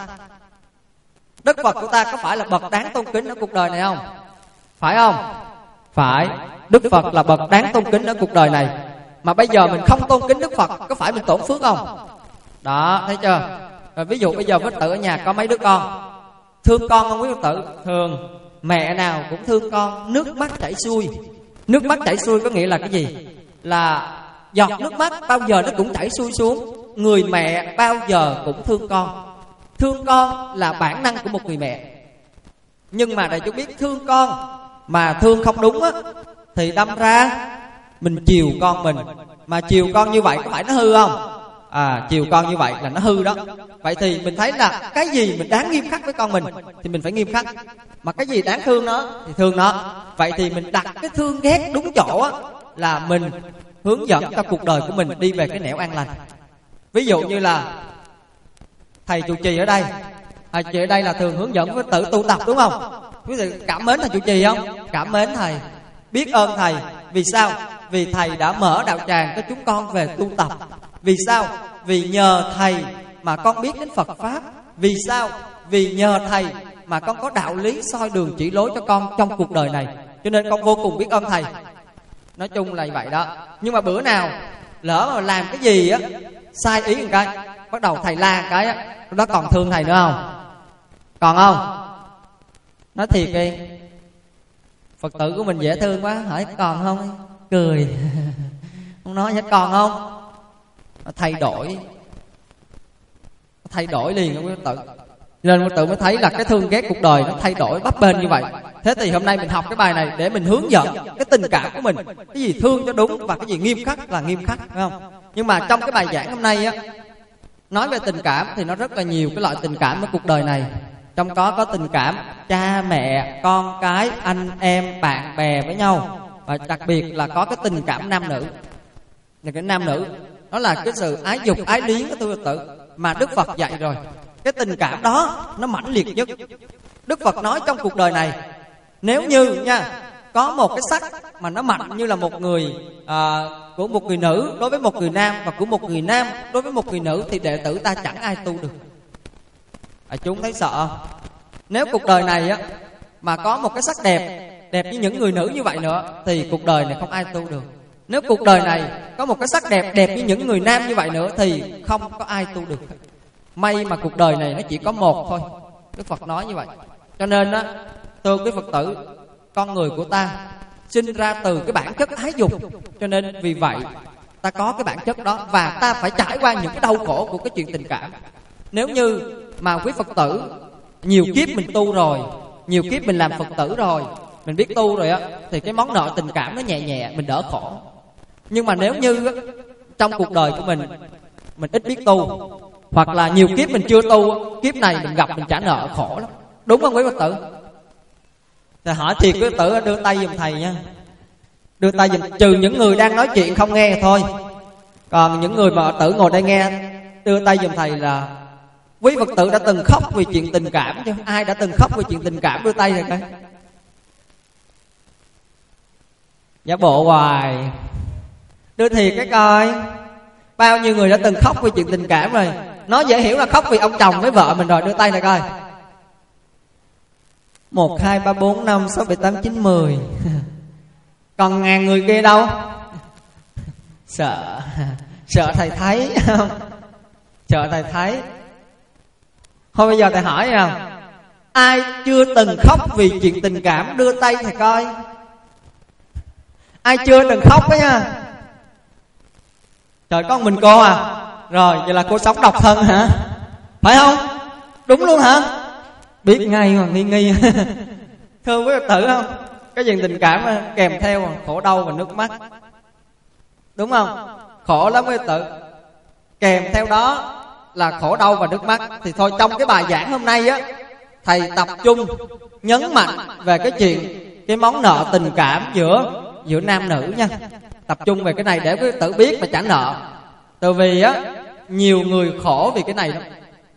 Đức Phật của ta có phải là bậc đáng tôn kính ở cuộc đời này không? Phải không? Phải. Đức Phật là bậc đáng tôn kính ở cuộc đời này. Mà bây giờ mình không tôn kính Đức Phật, có phải mình tổn phước không? Đó, thấy chưa? Rồi ví dụ bây giờ Phật tử ở nhà có mấy đứa con, thương con không quý Phật tử? Thương. Mẹ nào cũng thương con, nước mắt chảy xuôi. Nước mắt chảy xuôi có nghĩa là cái gì? Là giọt nước mắt bao giờ nó cũng chảy xuôi xuống. Người mẹ bao giờ cũng thương con. Thương con là bản năng của một người mẹ. Nhưng mà đại chúng biết, thương con mà thương không đúng á, thì đâm ra mình chiều con mình. Mà chiều con như vậy có phải nó hư không? Chiều con như vậy là nó hư đó. Vậy thì mình thấy là cái gì mình đáng nghiêm khắc với con mình thì mình phải nghiêm khắc, mà cái gì đáng thương nó thì thương nó. Vậy thì mình đặt cái thương ghét đúng chỗ á, là mình hướng dẫn cho cuộc đời của mình đi về cái nẻo an lành. Ví dụ như là thầy trụ trì ở đây, thầy trụ trì ở đây là thường hướng dẫn với tự tu tập, đúng không? Quý vị cảm mến thầy trụ trì không? Cảm mến thầy, biết ơn thầy. Vì sao? Vì thầy đã mở đạo tràng cho chúng con về tu tập. Vì sao? Vì nhờ thầy mà con biết đến Phật Pháp. Vì sao? Vì nhờ thầy mà con có đạo lý soi đường chỉ lối cho con trong cuộc đời này. Cho nên con vô cùng biết ơn thầy. Nói chung là vậy đó. Nhưng mà bữa nào lỡ mà làm cái gì á sai ý một cái, bắt đầu thầy la một cái á, lúc đó còn thương thầy nữa không? Còn không? Nói thiệt đi, Phật tử của mình dễ thương quá, hỏi còn không? Cười. Không nói hết còn không? Nó thay đổi liền quý Phật tử. Nên Phật tử mới thấy là cái thương ghét cuộc đời nó thay đổi bấp bênh như vậy. Thế thì hôm nay mình học cái bài này để mình hướng dẫn cái tình cảm của mình, cái gì thương cho đúng và cái gì nghiêm khắc là nghiêm khắc, phải không? Nhưng mà trong cái bài giảng hôm nay á, nói về tình cảm thì nó rất là nhiều cái loại tình cảm ở cuộc đời này. Trong có tình cảm cha mẹ, con cái, anh em, bạn bè với nhau. Và đặc biệt là có cái tình cảm nam nữ. Là cái nam nữ, đó là cái sự ái dục, ái luyến của Phật tử mà Đức Phật dạy rồi. Cái tình cảm đó nó mãnh liệt nhất. Đức Phật nói trong cuộc đời này, nếu như nha, có một cái sắc mà nó mạnh như là một người của một người nữ đối với một người nam, và của một người nam đối với một người nữ, thì đệ tử ta chẳng ai tu được. Chúng thấy sợ. Nếu cuộc đời này á mà có một cái sắc đẹp như những người nữ như vậy nữa, thì cuộc đời này không ai tu được. Nếu cuộc đời này có một cái sắc đẹp như những người nam như vậy nữa, thì không có ai tu được. May mà cuộc đời này nó chỉ có một thôi. Đức Phật nói như vậy. Cho nên á, thưa quý Phật tử, con người của ta sinh ra từ cái bản chất ái dục. Cho nên vì vậy ta có cái bản chất đó, và ta phải trải qua những cái đau khổ của cái chuyện tình cảm. Nếu như mà quý Phật tử nhiều kiếp mình tu rồi, nhiều kiếp mình làm Phật tử rồi, mình biết tu rồi á, thì cái món nợ tình cảm nó nhẹ nhẹ, mình đỡ khổ. Nhưng mà nếu như á, trong cuộc đời của mình ít biết tu, hoặc là nhiều kiếp mình chưa tu, kiếp này mình gặp mình trả nợ khổ lắm. Đúng không quý Phật tử? Thầy hỏi thiệt quý Phật tử, đưa tay giùm thầy nha. Đưa tay giùm, trừ những người đang nói chuyện không nghe thôi. Còn những người mà Phật tử ngồi đây nghe, đưa tay giùm thầy là quý Phật tử đã từng khóc vì chuyện tình cảm chứ? Ai đã từng khóc vì chuyện tình cảm đưa tay rồi coi. Giả bộ hoài. Đưa thiệt cái coi. Bao nhiêu người đã từng khóc vì chuyện tình cảm rồi. Nó dễ hiểu là khóc vì ông chồng với vợ mình rồi. Đưa tay này coi. 1, 2, 3, 4, 5, 6, 7, 8, 9, 10. Còn ngàn người kia đâu? Sợ thầy thấy không? Sợ thầy thấy. Thôi bây giờ thầy hỏi không? Ai chưa từng khóc vì chuyện tình cảm đưa tay thầy coi. Ai chưa từng khóc đó nha. Trời, con mình cô à? Rồi, vậy là cô sống độc thân hả? Phải không? Đúng luôn hả? Biết ngay mà nghi. Thương quý Phật tử không? Cái chuyện tình cảm kèm theo khổ đau và nước mắt. Đúng không? Khổ lắm quý Phật tử. Kèm theo đó là khổ đau và nước mắt. Thì thôi, trong cái bài giảng hôm nay á, thầy tập trung nhấn mạnh về cái chuyện, cái món nợ tình cảm giữa nam nữ nha. tập trung về cái này để quý Phật tử biết mà trả nợ. Tại vì á nhiều người khổ vì cái này lắm.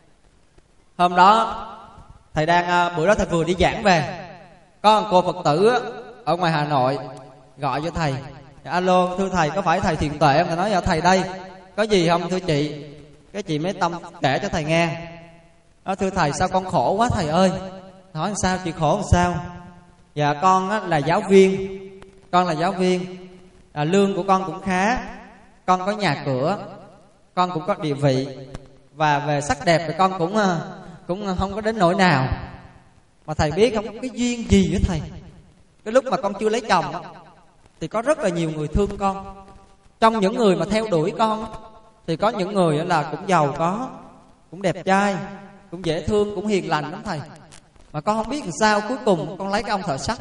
Hôm đó thầy đang bữa đó thầy vừa đi giảng về, có một cô Phật tử á, ở ngoài Hà Nội gọi cho thầy: alo thưa thầy, có phải thầy Thiện Tuệ không? Thầy nói: dạ thầy đây, có gì không thưa chị? Cái chị mới tâm kể cho thầy nghe. Đó: thưa thầy, sao con khổ quá thầy ơi. Hỏi: sao chị khổ làm sao? Dạ con á, là giáo viên. Con là giáo viên, lương của con cũng khá, con có nhà cửa, con cũng có địa vị, và về sắc đẹp thì con cũng không có đến nỗi nào. Mà thầy biết không, cái duyên gì với thầy, cái lúc mà con chưa lấy chồng á, thì có rất là nhiều người thương con. Trong những người mà theo đuổi con thì có những người là cũng giàu có, cũng đẹp trai, cũng dễ thương, cũng hiền lành lắm thầy. Mà con không biết làm sao cuối cùng con lấy cái ông thợ sắt.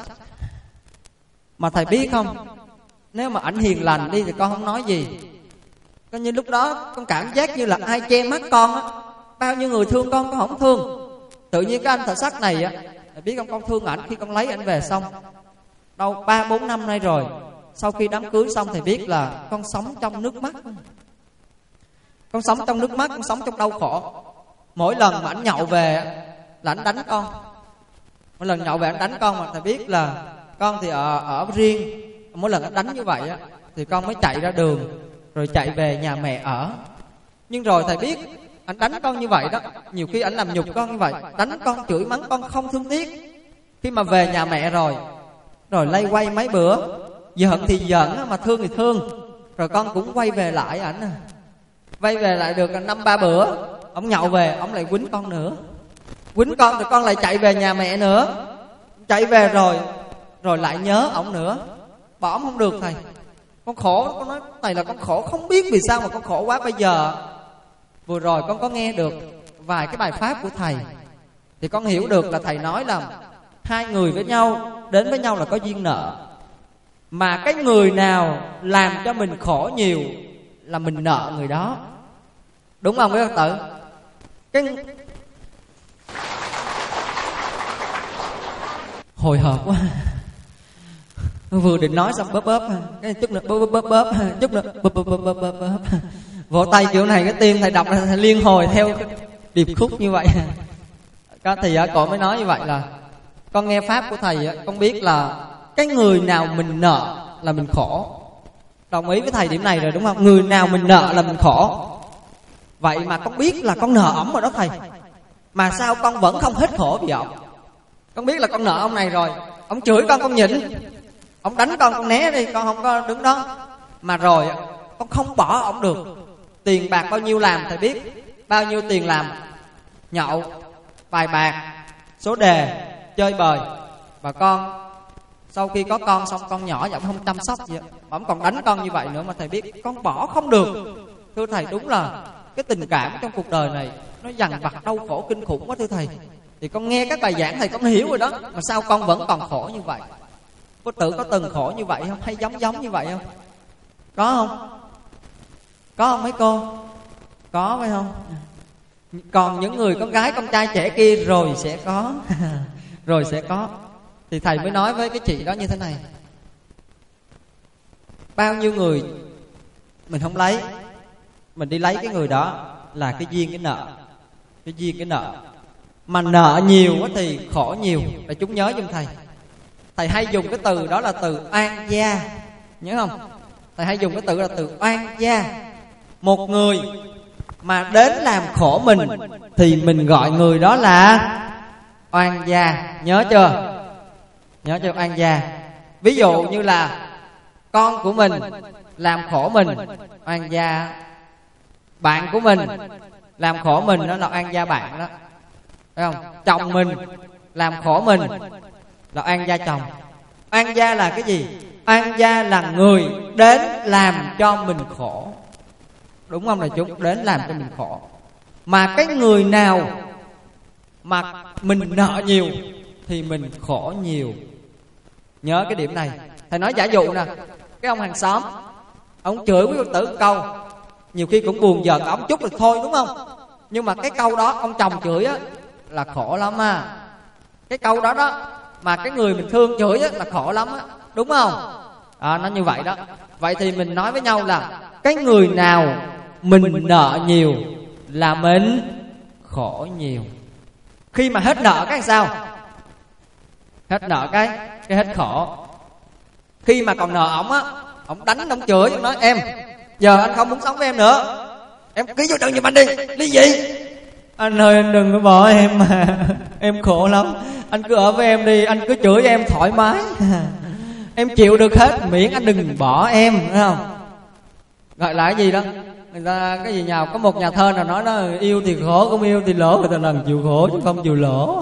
Mà thầy biết không, nếu mà ảnh hiền lành đi thì con không nói gì. Coi như lúc đó con cảm giác như là ai che mắt con á. Bao nhiêu người thương con không thương. Tự nhiên cái anh thợ sắt này á, thầy biết không, con thương ảnh khi con lấy ảnh về xong. Đâu 3-4 năm nay rồi, sau khi đám cưới xong thầy biết là con sống trong nước mắt. Con sống trong nước mắt, con sống trong đau khổ. Mỗi lần mà ảnh nhậu về là ảnh đánh con. Mỗi lần nhậu về ảnh đánh con, mà thầy biết là con thì ở riêng. Mỗi lần ảnh đánh như vậy á, thì con mới chạy ra đường, rồi chạy về nhà mẹ ở. Nhưng rồi thầy biết ảnh đánh con như vậy đó, nhiều khi ảnh làm nhục con như vậy, đánh con, chửi mắng con không thương tiếc. Khi mà về nhà mẹ rồi lay quay mấy bữa, giận thì giận mà thương thì thương. Rồi con cũng quay về lại ảnh. Quay về lại được 5-3 bữa, ông nhậu về ông lại quýnh con nữa. Quýnh con thì con lại chạy về nhà mẹ nữa. Chạy về rồi lại nhớ ổng nữa. Bỏ ổng không được thầy. Con khổ, con nói thầy là con khổ, không biết vì sao mà con khổ quá. Bây giờ vừa rồi con có nghe được vài cái bài pháp của thầy, thì con hiểu được là thầy nói là hai người với nhau, đến với nhau là có duyên nợ. Mà cái người nào làm cho mình khổ nhiều là mình nợ người đó. Đúng không quý Phật tử? Hồi hộp quá, vừa định nói xong bóp cái chút nữa bóp chút nữa bóp. Vỗ tay kiểu này cái tim thầy đọc là thầy liên hồi theo điệp khúc như vậy. Có thì cậu mới nói như vậy là con nghe pháp của thầy, con biết là cái người nào mình nợ là mình khổ. Đồng ý với thầy điểm này rồi đúng không? Người nào mình nợ là mình khổ. Vậy mà con biết là con nợ ổng rồi đó thầy, mà sao con vẫn không hết khổ vì ổng? Con biết là con nợ ông này rồi, ông chửi con nhịn, ông đánh con né đi, con không có đứng đó. Mà rồi con không bỏ ổng được. Tiền bạc bao nhiêu làm thầy biết, bao nhiêu tiền làm, nhậu, bài bạc, số đề, chơi bời. Và con sau khi có con xong, con nhỏ vẫn không chăm sóc gì, ổng còn đánh con như vậy nữa. Mà thầy biết con bỏ không được. Thưa thầy, đúng là cái tình cảm trong cuộc đời này nó dằn vặt đau khổ kinh khủng quá thưa thầy. Thì con nghe các bài giảng thầy con hiểu rồi đó, mà sao con vẫn còn khổ như vậy? Có tự có từng khổ như vậy không? Hay giống như vậy không? Có không? Có không mấy cô? Có phải không? Còn những người con gái con trai trẻ kia rồi sẽ có. Rồi sẽ có. Thì thầy mới nói với cái chị đó như thế này: bao nhiêu người mình không lấy, mình đi lấy cái người đó là cái duyên cái nợ. Cái duyên cái nợ. Mà nợ nhiều quá thì khổ nhiều. Để chúng nhớ giùm thầy. Thầy hay dùng cái từ đó là từ oan gia. Nhớ không? Thầy hay dùng cái từ là từ oan gia. Một người mà đến làm khổ mình thì mình gọi người đó là oan gia. Nhớ chưa? Nhớ chưa? Oan gia. Ví dụ như là con của mình làm khổ mình, oan gia. Bạn của mình làm khổ mình, đó là oan gia bạn đó, phải không? Chồng mình làm khổ mình là oan gia chồng. Oan gia là cái gì? Oan gia là người đến làm cho mình khổ. Đúng không là chúng? Đến làm cho mình khổ. Mà cái người nào mà mình nợ nhiều thì mình khổ nhiều. Nhớ cái điểm này. Thầy nói giả dụ nè, cái ông hàng xóm, ông chửi quý Phật tử câu, nhiều khi cũng buồn giận, ông chút được thôi đúng không? Nhưng mà cái câu đó ông chồng chửi á là khổ lắm à. Cái câu đó đó mà cái người mình thương chửi á là khổ lắm á, đúng không? Nó như vậy đó. Vậy thì mình nói với nhau là cái người nào mình nợ nhiều là mình khổ nhiều. Khi mà hết nợ cái sao? Hết nợ cái hết khổ. Khi mà còn nợ ổng á, ổng đánh, ổng chửi, ổng nói em giờ anh không muốn sống với em nữa, em ký vô đơn giùm anh đi, ly dị. Anh ơi anh đừng có bỏ em mà, em khổ lắm. Anh cứ ở với em đi, anh cứ chửi em thoải mái, em chịu được hết, miễn anh đừng bỏ em, thấy không? Gọi là cái gì đó, người ta cái gì nhào, có một nhà thơ nào nói nó yêu thì khổ, không yêu thì lỗ, người ta lần chịu khổ chứ không chịu lỗ.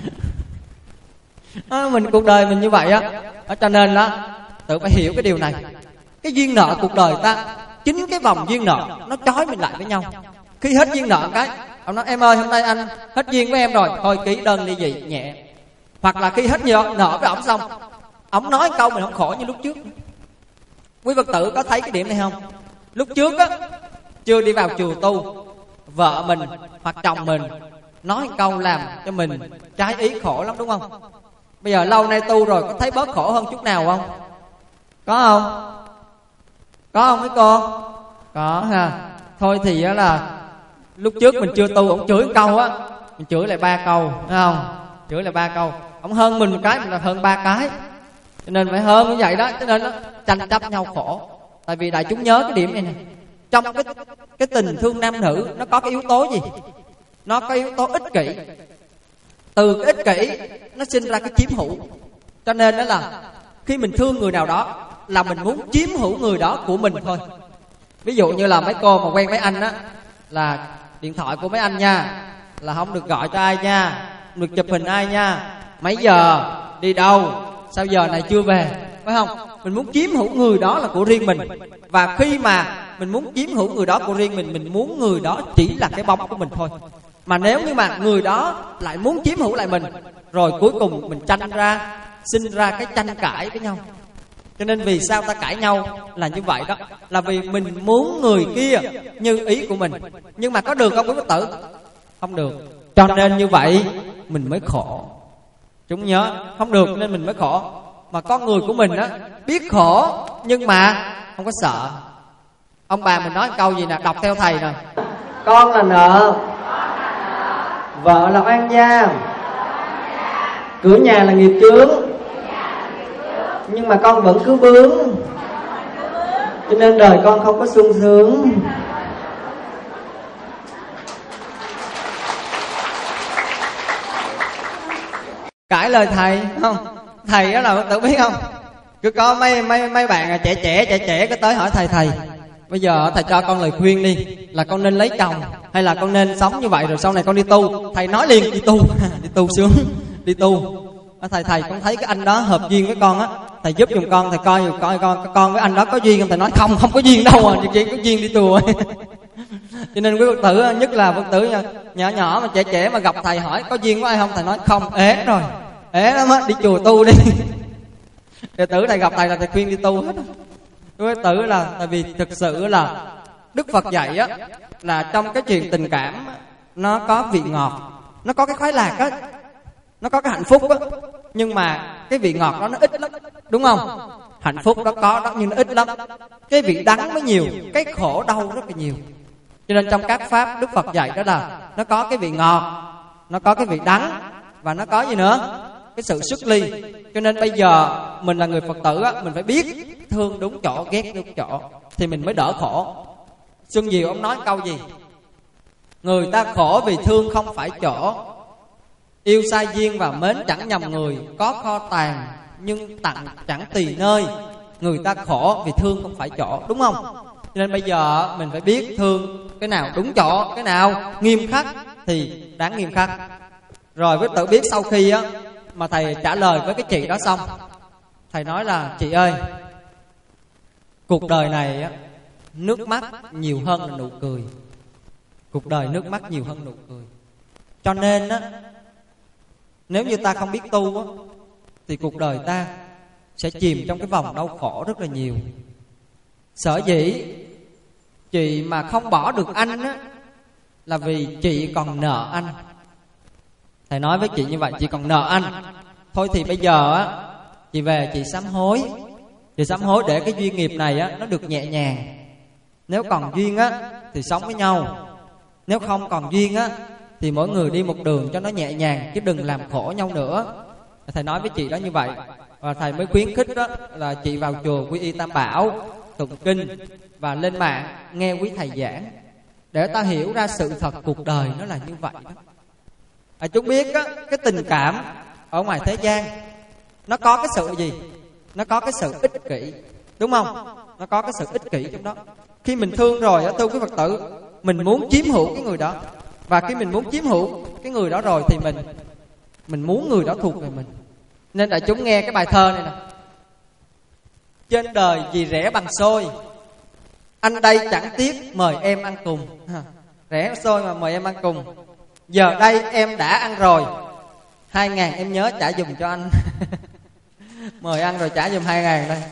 Mình cuộc đời mình như vậy á, cho nên đó tự phải hiểu cái điều này. Cái duyên nợ cuộc đời ta, chính cái vòng duyên nợ nó trói mình lại với nhau. Khi hết duyên nợ cái ông nói em ơi hôm nay anh hết duyên với em rồi, thôi ký đơn ly dị nhẹ. Hoặc là khi hết nợ với ổng xong, ổng nói câu mình không khổ như lúc trước. Quý Phật tử có thấy cái điểm này không? Lúc trước á, chưa đi vào chùa tu, vợ mình hoặc chồng mình nói câu làm cho mình trái ý khổ lắm, đúng không? Bây giờ lâu nay tu rồi, có thấy bớt khổ hơn chút nào không? Có không? Có không mấy cô? Có ha. Thôi thì á là lúc trước mình chưa tu, ổng chửi một câu á, mình chửi lại 3 câu, thấy không? Chửi lại 3 câu. Ổng hơn mình một cái, mình là hơn 3 cái. Cho nên phải hơn như vậy đó. Cho nên nó tranh chấp nhau khổ. Tại vì đại chúng nhớ cái điểm này nè, trong cái tình thương nam nữ nó có cái yếu tố gì? Nó có yếu tố ích kỷ. Từ cái ích kỷ nó sinh ra cái chiếm hữu. Cho nên đó là khi mình thương người nào đó là mình muốn chiếm hữu người đó của mình thôi. Ví dụ như là mấy cô mà quen mấy anh á, là điện thoại của mấy anh nha là không được gọi cho ai nha, không được chụp hình ai nha, mấy giờ đi đâu, sao giờ này chưa về, phải không? Mình muốn chiếm hữu người đó là của riêng mình. Và khi mà mình muốn chiếm hữu người đó của riêng mình muốn người đó chỉ là cái bóng của mình thôi. Mà nếu như mà người đó lại muốn chiếm hữu lại mình, rồi cuối cùng mình sinh ra cái tranh cãi với nhau. Cho nên vì sao ta cãi nhau là như vậy đó, là vì mình muốn người kia như ý của mình. Nhưng mà có được không quý Phật tử? Không được. Cho nên như vậy mình mới khổ. Chúng nhớ, không được nên mình mới khổ. Mà con người của mình á, biết khổ nhưng mà không có sợ. Ông bà mình nói câu gì nè, đọc theo thầy nè: con là nợ, vợ là oan gia, cửa nhà là nghiệp chướng, nhưng mà con vẫn cứ bướng, cho nên đời con không có sung sướng. Cãi lời thầy không? Thầy đó là tự biết không? Cứ có mấy bạn trẻ cứ tới hỏi thầy bây giờ thầy cho con lời khuyên đi, là con nên lấy chồng hay là con nên sống như vậy rồi sau này con đi tu. Thầy nói liền đi tu. Đi tu sướng, đi tu. Thầy con thấy cái anh đó hợp duyên với con á, thầy giúp giùm con, thầy coi con với anh đó có duyên không? Thầy nói không có duyên đâu, chỉ có duyên đi tu. Cho nên quý Phật tử, nhất là Phật tử nhỏ mà trẻ mà gặp thầy hỏi có duyên với ai không, thầy nói không, ế rồi, ế lắm á, đi chùa tu đi. Đệ tử này gặp thầy là thầy khuyên đi tu hết. Quý Phật tử là tại vì thực sự là Đức Phật dạy á, là trong cái chuyện tình cảm nó có vị ngọt, nó có cái khoái lạc á, nó có cái hạnh phúc á, nhưng mà cái vị ngọt đó nó ít lắm, đúng không? Hạnh phúc đó có đó nhưng nó ít lắm. Cái vị đắng mới nhiều, cái khổ đau rất là nhiều. Cho nên trong các pháp Đức Phật dạy đó là nó có cái vị ngọt, nó có cái vị đắng, và nó có gì nữa? Cái sự xuất ly. Cho nên bây giờ mình là người Phật tử á, mình phải biết thương đúng chỗ, ghét đúng chỗ thì mình mới đỡ khổ. Xuân Diệu ông nói câu gì? Người ta khổ vì thương không phải chỗ, yêu sai duyên và mến chẳng nhầm người, có kho tàng nhưng tặng chẳng tùy nơi. Người ta khổ vì thương không phải chỗ, đúng không? Cho nên bây giờ mình phải biết thương cái nào đúng chỗ, cái nào nghiêm khắc thì đáng nghiêm khắc. Rồi với tự biết sau khi á mà thầy trả lời với cái chị đó xong, thầy nói là chị ơi, cuộc đời này á, nước mắt nhiều hơn là nụ cười. Cuộc đời nước mắt nhiều hơn nụ cười. Cho nên á, nếu như ta không biết tu á, thì cuộc đời ta sẽ chìm trong cái vòng đau khổ rất là nhiều. Sở dĩ chị mà không bỏ được anh á, là vì chị còn nợ anh. Thầy nói với chị như vậy, chị còn nợ anh. Thôi thì bây giờ á, chị về chị sám hối, Thì sám hối để cái duyên nghiệp này á nó được nhẹ nhàng. Nếu còn duyên á thì sống với nhau, nếu không còn duyên á thì mỗi người đi một đường cho nó nhẹ nhàng, chứ đừng làm khổ nhau nữa. Thầy nói với chị đó như vậy. Và thầy mới khuyến khích đó là chị vào chùa Quy Y Tam Bảo, tụng kinh và lên mạng nghe quý thầy giảng, để ta hiểu ra sự thật cuộc đời nó là như vậy đó. Chúng biết á, cái tình cảm ở ngoài thế gian nó có cái sự gì? Nó có cái sự ích kỷ, đúng không? Nó có cái sự ích kỷ trong đó. Khi mình thương rồi á, thưa quý Phật tử, mình muốn chiếm hữu cái người đó. Và khi mình muốn chiếm hữu cái người đó rồi thì mình muốn người đó thuộc về mình. Nên đại chúng nghe cái bài thơ này nè: trên đời gì rẻ bằng xôi, anh đây chẳng tiếc mời em ăn cùng. Rẻ xôi mà mời em ăn cùng. Giờ đây em đã ăn rồi, 2.000 em nhớ trả giùm cho anh. Mời ăn rồi trả giùm 2.000 đây.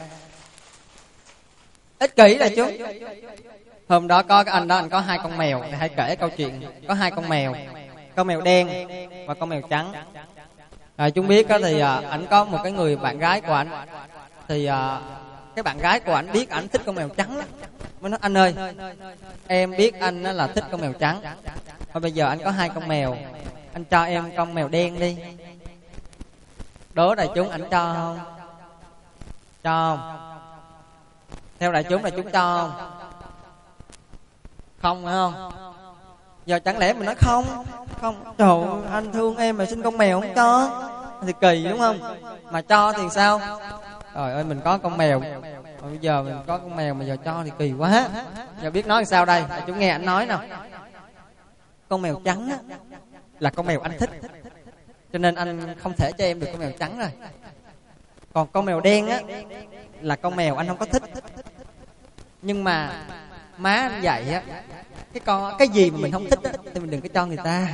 Ích kỷ là chú. Hôm đó có cái anh đó, anh có 2 con mèo. Thầy hãy kể câu chuyện. Có 2 con mèo, con mèo đen và con mèo trắng. Chúng biết đó thì ảnh có một cái người bạn gái của ảnh. Thì cái bạn gái của ảnh biết ảnh thích con mèo trắng lắm. Mới nói: anh ơi, em biết anh là thích con mèo trắng, thôi bây giờ anh có 2 con mèo, anh cho em con mèo đen đi. Đố đại chúng ảnh cho không? Cho không? Theo đại chúng là chúng cho không? Không phải không? Giờ chẳng lẽ mình nói không? Không, trời ơi, anh thương em mà xin con mèo không cho thì kỳ, đúng không? Mà cho thì sao? Trời ơi, mình có con mèo, bây giờ mình có con mèo mà giờ cho thì kỳ quá. Giờ biết nói sao đây? Chúng nghe anh nói nào. Con mèo trắng á là con mèo anh thích, cho nên anh không thể cho em được con mèo trắng rồi. Còn con mèo đen á là con mèo anh không có thích. Nhưng mà má anh dạy á, cái gì mà mình không thích á thì mình đừng có cho người ta.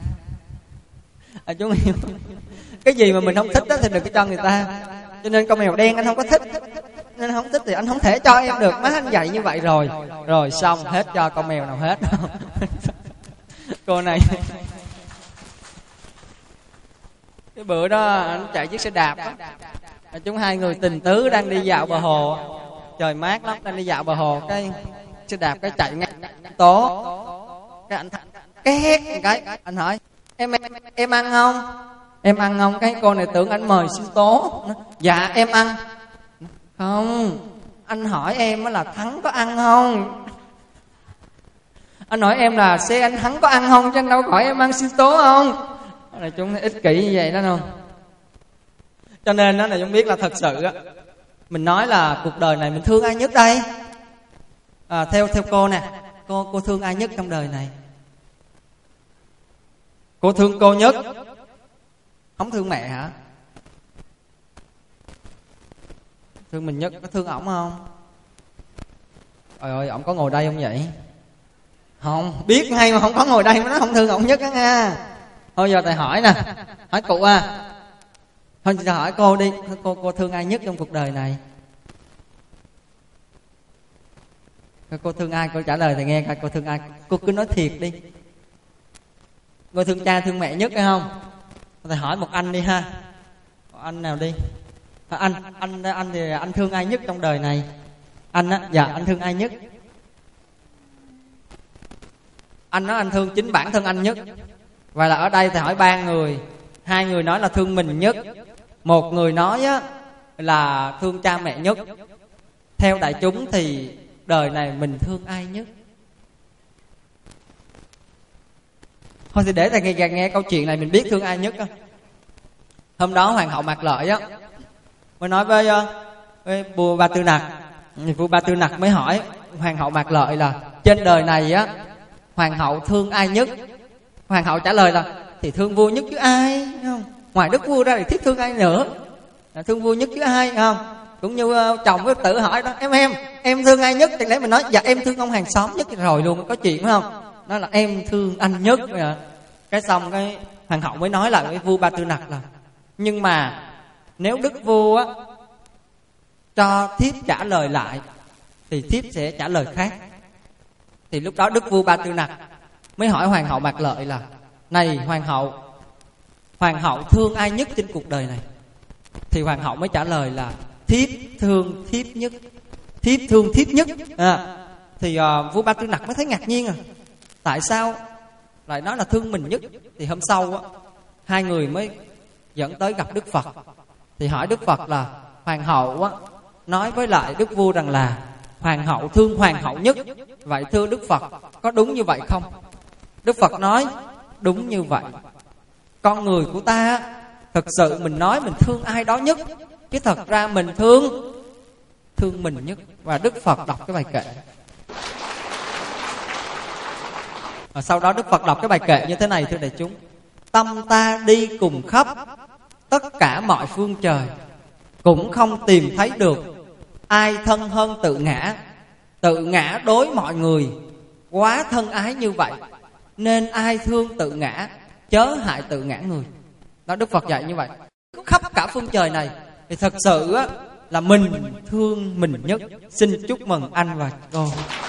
Chú hiểu? Cái gì mà mình không thích á thì đừng có cho người ta. Cho nên con mèo đen anh không có thích, nên không thích thì anh không thể cho em được. Má anh dạy như vậy rồi. Rồi xong, hết cho con mèo nào hết. Cô này, cái bữa đó anh chạy chiếc xe đạp á, chúng 2 người tình tứ đang đi dạo bờ hồ, trời mát lắm, đang đi dạo bờ hồ, cái xe đạp cái chạy ngang tố, cái anh két cái anh hỏi em ăn không? Em ăn không? Cái cô này tưởng anh mời sinh tố. Dạ em ăn. Không, anh hỏi em là Thắng có ăn không? Anh hỏi em là xe anh Thắng có ăn không, chứ anh đâu hỏi em ăn sinh tố không? Là chúng ích kỷ như vậy đó không? Cho nên đó là chúng biết là thật sự á, mình nói là cuộc đời này mình thương ai nhất đây? Theo cô nè, cô thương ai nhất trong đời này? Cô thương cô nhất, không thương mẹ hả? Thương mình nhất, có thương ổng không? Trời ơi, ổng có ngồi đây không vậy? Không, biết ngay mà không có ngồi đây mà nó không thương ổng nhất á nha. Thôi giờ thầy hỏi nè, hỏi cụ à. Thôi giờ hỏi cô đi, cô thương ai nhất trong cuộc đời này? Cô thương ai? Cô trả lời thầy nghe coi, cô thương ai? Cô cứ nói thiệt đi. Cô thương cha thương mẹ nhất hay không? Thầy hỏi một anh đi ha. Anh nào đi? Anh thì anh thương ai nhất trong đời này? Anh á, dạ anh thương ai nhất? Anh nói anh thương chính bản thân anh nhất. Và là ở đây thầy hỏi 3 người, 2 người nói là thương mình nhất, 1 người nói á là thương cha mẹ nhất. Theo đại chúng thì đời này mình thương ai nhất? Thôi thì để thầy nghe câu chuyện này mình biết thương ai nhất á. Hôm đó Hoàng hậu Mạc Lợi á mới nói với vua Ba Tư Nặc. Vua Ba Tư Nặc mới hỏi Hoàng hậu Mạc Lợi là trên đời này á hoàng hậu thương ai nhất? Hoàng hậu trả lời là thì thương vua nhất chứ ai, không? Ngoài đức vua ra thì thiết thương ai nữa? Là thương vua nhất chứ ai, không? Cũng như chồng với tử hỏi đó, em thương ai nhất? Thì lẽ mình nói dạ em thương ông hàng xóm nhất rồi luôn, có chuyện phải không? Nói là em thương anh nhất. Cái xong cái hoàng hậu mới nói lại với vua Ba Tư Nặc là nhưng mà nếu đức vua á cho thiếp trả lời lại thì thiếp sẽ trả lời khác. Thì lúc đó đức vua Ba Tư Nặc mới hỏi hoàng hậu Mạc Lợi là này hoàng hậu thương ai nhất trên cuộc đời này? Thì hoàng hậu mới trả lời là thiếp thương thiếp nhất. Thiếp thương thiếp nhất. Thì vua Ba Tư Nặc mới thấy ngạc nhiên tại sao lại nói là thương mình nhất. Thì hôm sau hai người mới dẫn tới gặp Đức Phật. Thì hỏi Đức Phật là hoàng hậu nói với lại đức vua rằng là hoàng hậu thương hoàng hậu nhất. Vậy thưa Đức Phật, có đúng như vậy không? Đức Phật nói đúng như vậy. Con người của ta thực sự mình nói mình thương ai đó nhất, chứ thật ra mình thương mình nhất. Và Đức Phật đọc cái bài kệ. Và sau đó Đức Phật đọc cái bài kệ như thế này, thưa đại chúng: tâm ta đi cùng khắp tất cả mọi phương trời, cũng không tìm thấy được ai thân hơn tự ngã. Tự ngã đối mọi người quá thân ái như vậy, nên ai thương tự ngã chớ hại tự ngã người. Đó, Đức Phật dạy như vậy. Khắp cả phương trời này thì thật sự là mình thương mình nhất. Xin chúc mừng anh và cô.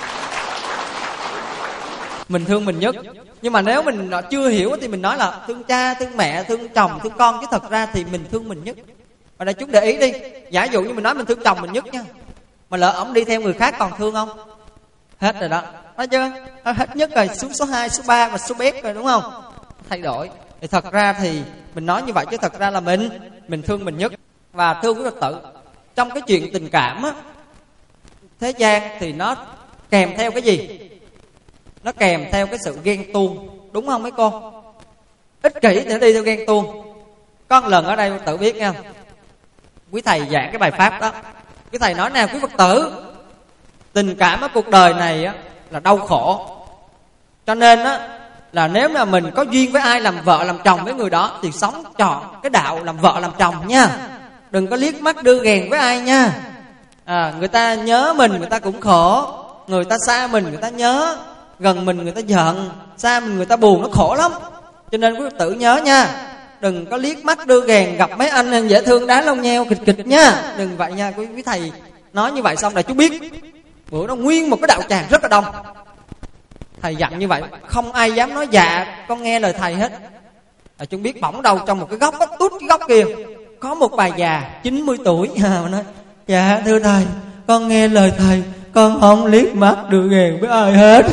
Mình thương mình nhất. Nhưng mà nếu mình chưa hiểu thì mình nói là thương cha, thương mẹ, thương chồng, thương con, chứ thật ra thì mình thương mình nhất. Và đây chúng để ý đi, giả dụ như mình nói mình thương chồng mình nhất nha, mà lỡ ổng đi theo người khác còn thương không? Hết rồi đó, nói chưa? Hết nhất rồi, xuống số 2, số 3 và số bét rồi, đúng không? Thay đổi. Thì thật ra thì mình nói như vậy, chứ thật ra là mình thương mình nhất. Và thưa quý Phật tử, trong cái chuyện tình cảm thế gian thì nó kèm theo cái gì? Nó kèm theo cái sự ghen tuông, đúng không mấy cô? Ích kỷ thì nó đi theo ghen tuông. Có một lần ở đây Phật tử biết nha, quý thầy giảng cái bài pháp đó, quý thầy nói nè quý Phật tử, tình cảm ở cuộc đời này là đau khổ. Cho nên là nếu mà mình có duyên với ai, làm vợ làm chồng với người đó, thì sống chọn cái đạo làm vợ làm chồng nha. Đừng có liếc mắt đưa ghèn với ai nha. Người ta nhớ mình người ta cũng khổ, người ta xa mình người ta nhớ, gần mình người ta giận, xa mình người ta buồn, nó khổ lắm. Cho nên quý Phật tử nhớ nha, đừng có liếc mắt đưa ghèn, gặp mấy anh dễ thương đá lông nheo kịch kịch nha. Đừng vậy nha. Quý thầy nói như vậy xong là chú biết bữa đó nguyên một cái đạo tràng rất là đông. Thầy dặn như vậy, không ai dám nói dạ con nghe lời thầy hết. Chúng biết bỗng đâu trong một cái góc tút cái góc kia có một bà già 90 tuổi mà nói: dạ thưa thầy, con nghe lời thầy, con không liếc mắt đưa ghèn với ai hết.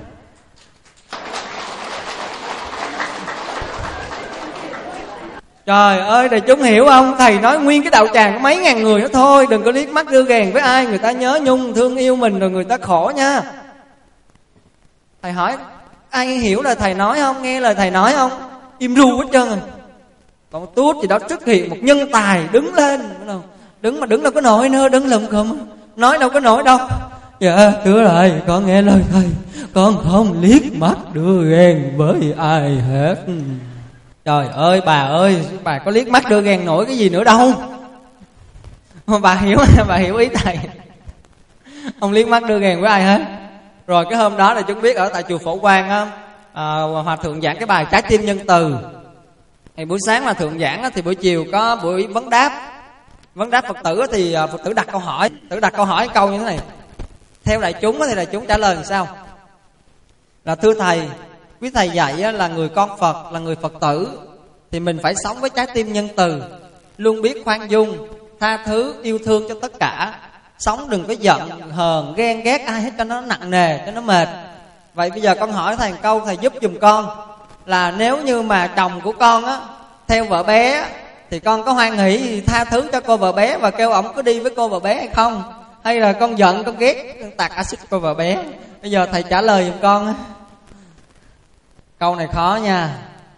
Trời ơi, đại chúng hiểu không? Thầy nói nguyên cái đạo tràng có mấy ngàn người đó thôi, đừng có liếc mắt đưa ghèn với ai, người ta nhớ nhung thương yêu mình rồi người ta khổ nha. Thầy hỏi ai hiểu lời thầy nói không, nghe lời thầy nói không? Im ru hết trơn rồi. Còn tuốt gì đó xuất hiện một nhân tài đứng lên, đứng mà đứng đâu có nổi nữa, đứng lùm khùm, nói đâu có nổi đâu. Dạ thưa thầy, con nghe lời thầy, con không liếc mắt đưa ghèn với ai hết. Trời ơi, bà có liếc mắt đưa ghèn nổi cái gì nữa đâu. Bà hiểu ý thầy. Không liếc mắt đưa ghèn với ai hết. Rồi cái hôm đó là chúng biết ở tại chùa Phổ Quang hòa thượng giảng cái bài trái tim nhân từ. Thì buổi sáng là thượng giảng thì buổi chiều có buổi vấn đáp. Vấn đáp Phật tử thì Phật tử đặt câu hỏi. Phật tử đặt câu hỏi câu như thế này: theo đại chúng thì đại chúng trả lời làm sao? Là thưa thầy, quý thầy dạy là người con Phật, là người Phật tử, thì mình phải sống với trái tim nhân từ, luôn biết khoan dung, tha thứ, yêu thương cho tất cả. Sống đừng có giận, hờn, ghen ghét ai hết cho nó nặng nề, cho nó mệt. Vậy bây giờ con hỏi thầy một câu, thầy giúp giùm con là nếu như mà chồng của con theo vợ bé thì con có hoan hỷ tha thứ cho cô vợ bé và kêu ổng cứ đi với cô vợ bé hay không? Hay là con giận, con ghét, con tạt axit cô vợ bé? Bây giờ thầy trả lời giùm con. Câu này khó nha.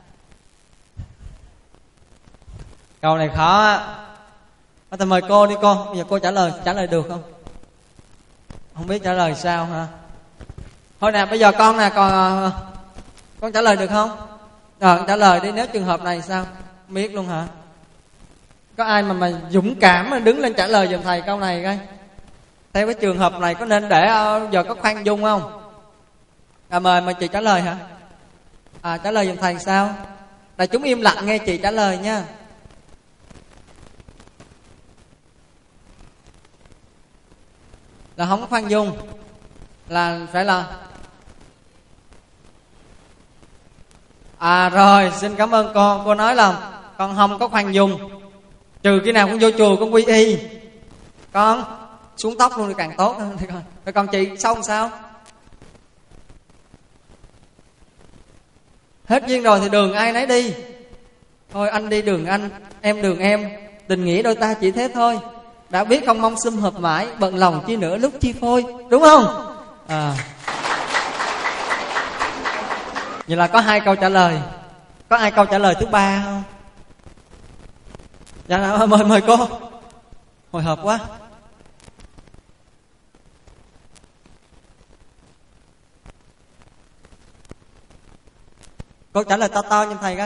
Câu này khó. Thầy mời cô đi con. Bây giờ cô trả lời được không? Không biết trả lời sao hả? Thôi nè, bây giờ con nè, con trả lời được không? Trả lời đi. Nếu trường hợp này sao? Không biết luôn hả? Có ai mà dũng cảm mà đứng lên trả lời giùm thầy câu này coi. Theo cái trường hợp này có nên để giờ có khoan dung không? Mời chị trả lời hả? Trả lời giùm thầy sao? Đại chúng im lặng nghe chị trả lời nha. Là không có khoan dung, là phải là rồi, xin cảm ơn cô nói là con không có khoan dung, trừ khi nào con vô chùa con quy y. Con xuống tóc luôn thì càng tốt hơn. Rồi còn chị xong sao? Hết duyên rồi thì đường ai nấy đi. Thôi anh đi đường anh, em đường em, tình nghĩa đôi ta chỉ thế thôi. Đã biết không mong sum hợp mãi, bận lòng chi nữa lúc chi phôi. Đúng không? Vậy là có 2 câu trả lời. Có ai câu trả lời thứ 3 không? Dạ mời cô. Hồi hộp quá. Cô trả lời to to như thầy coi.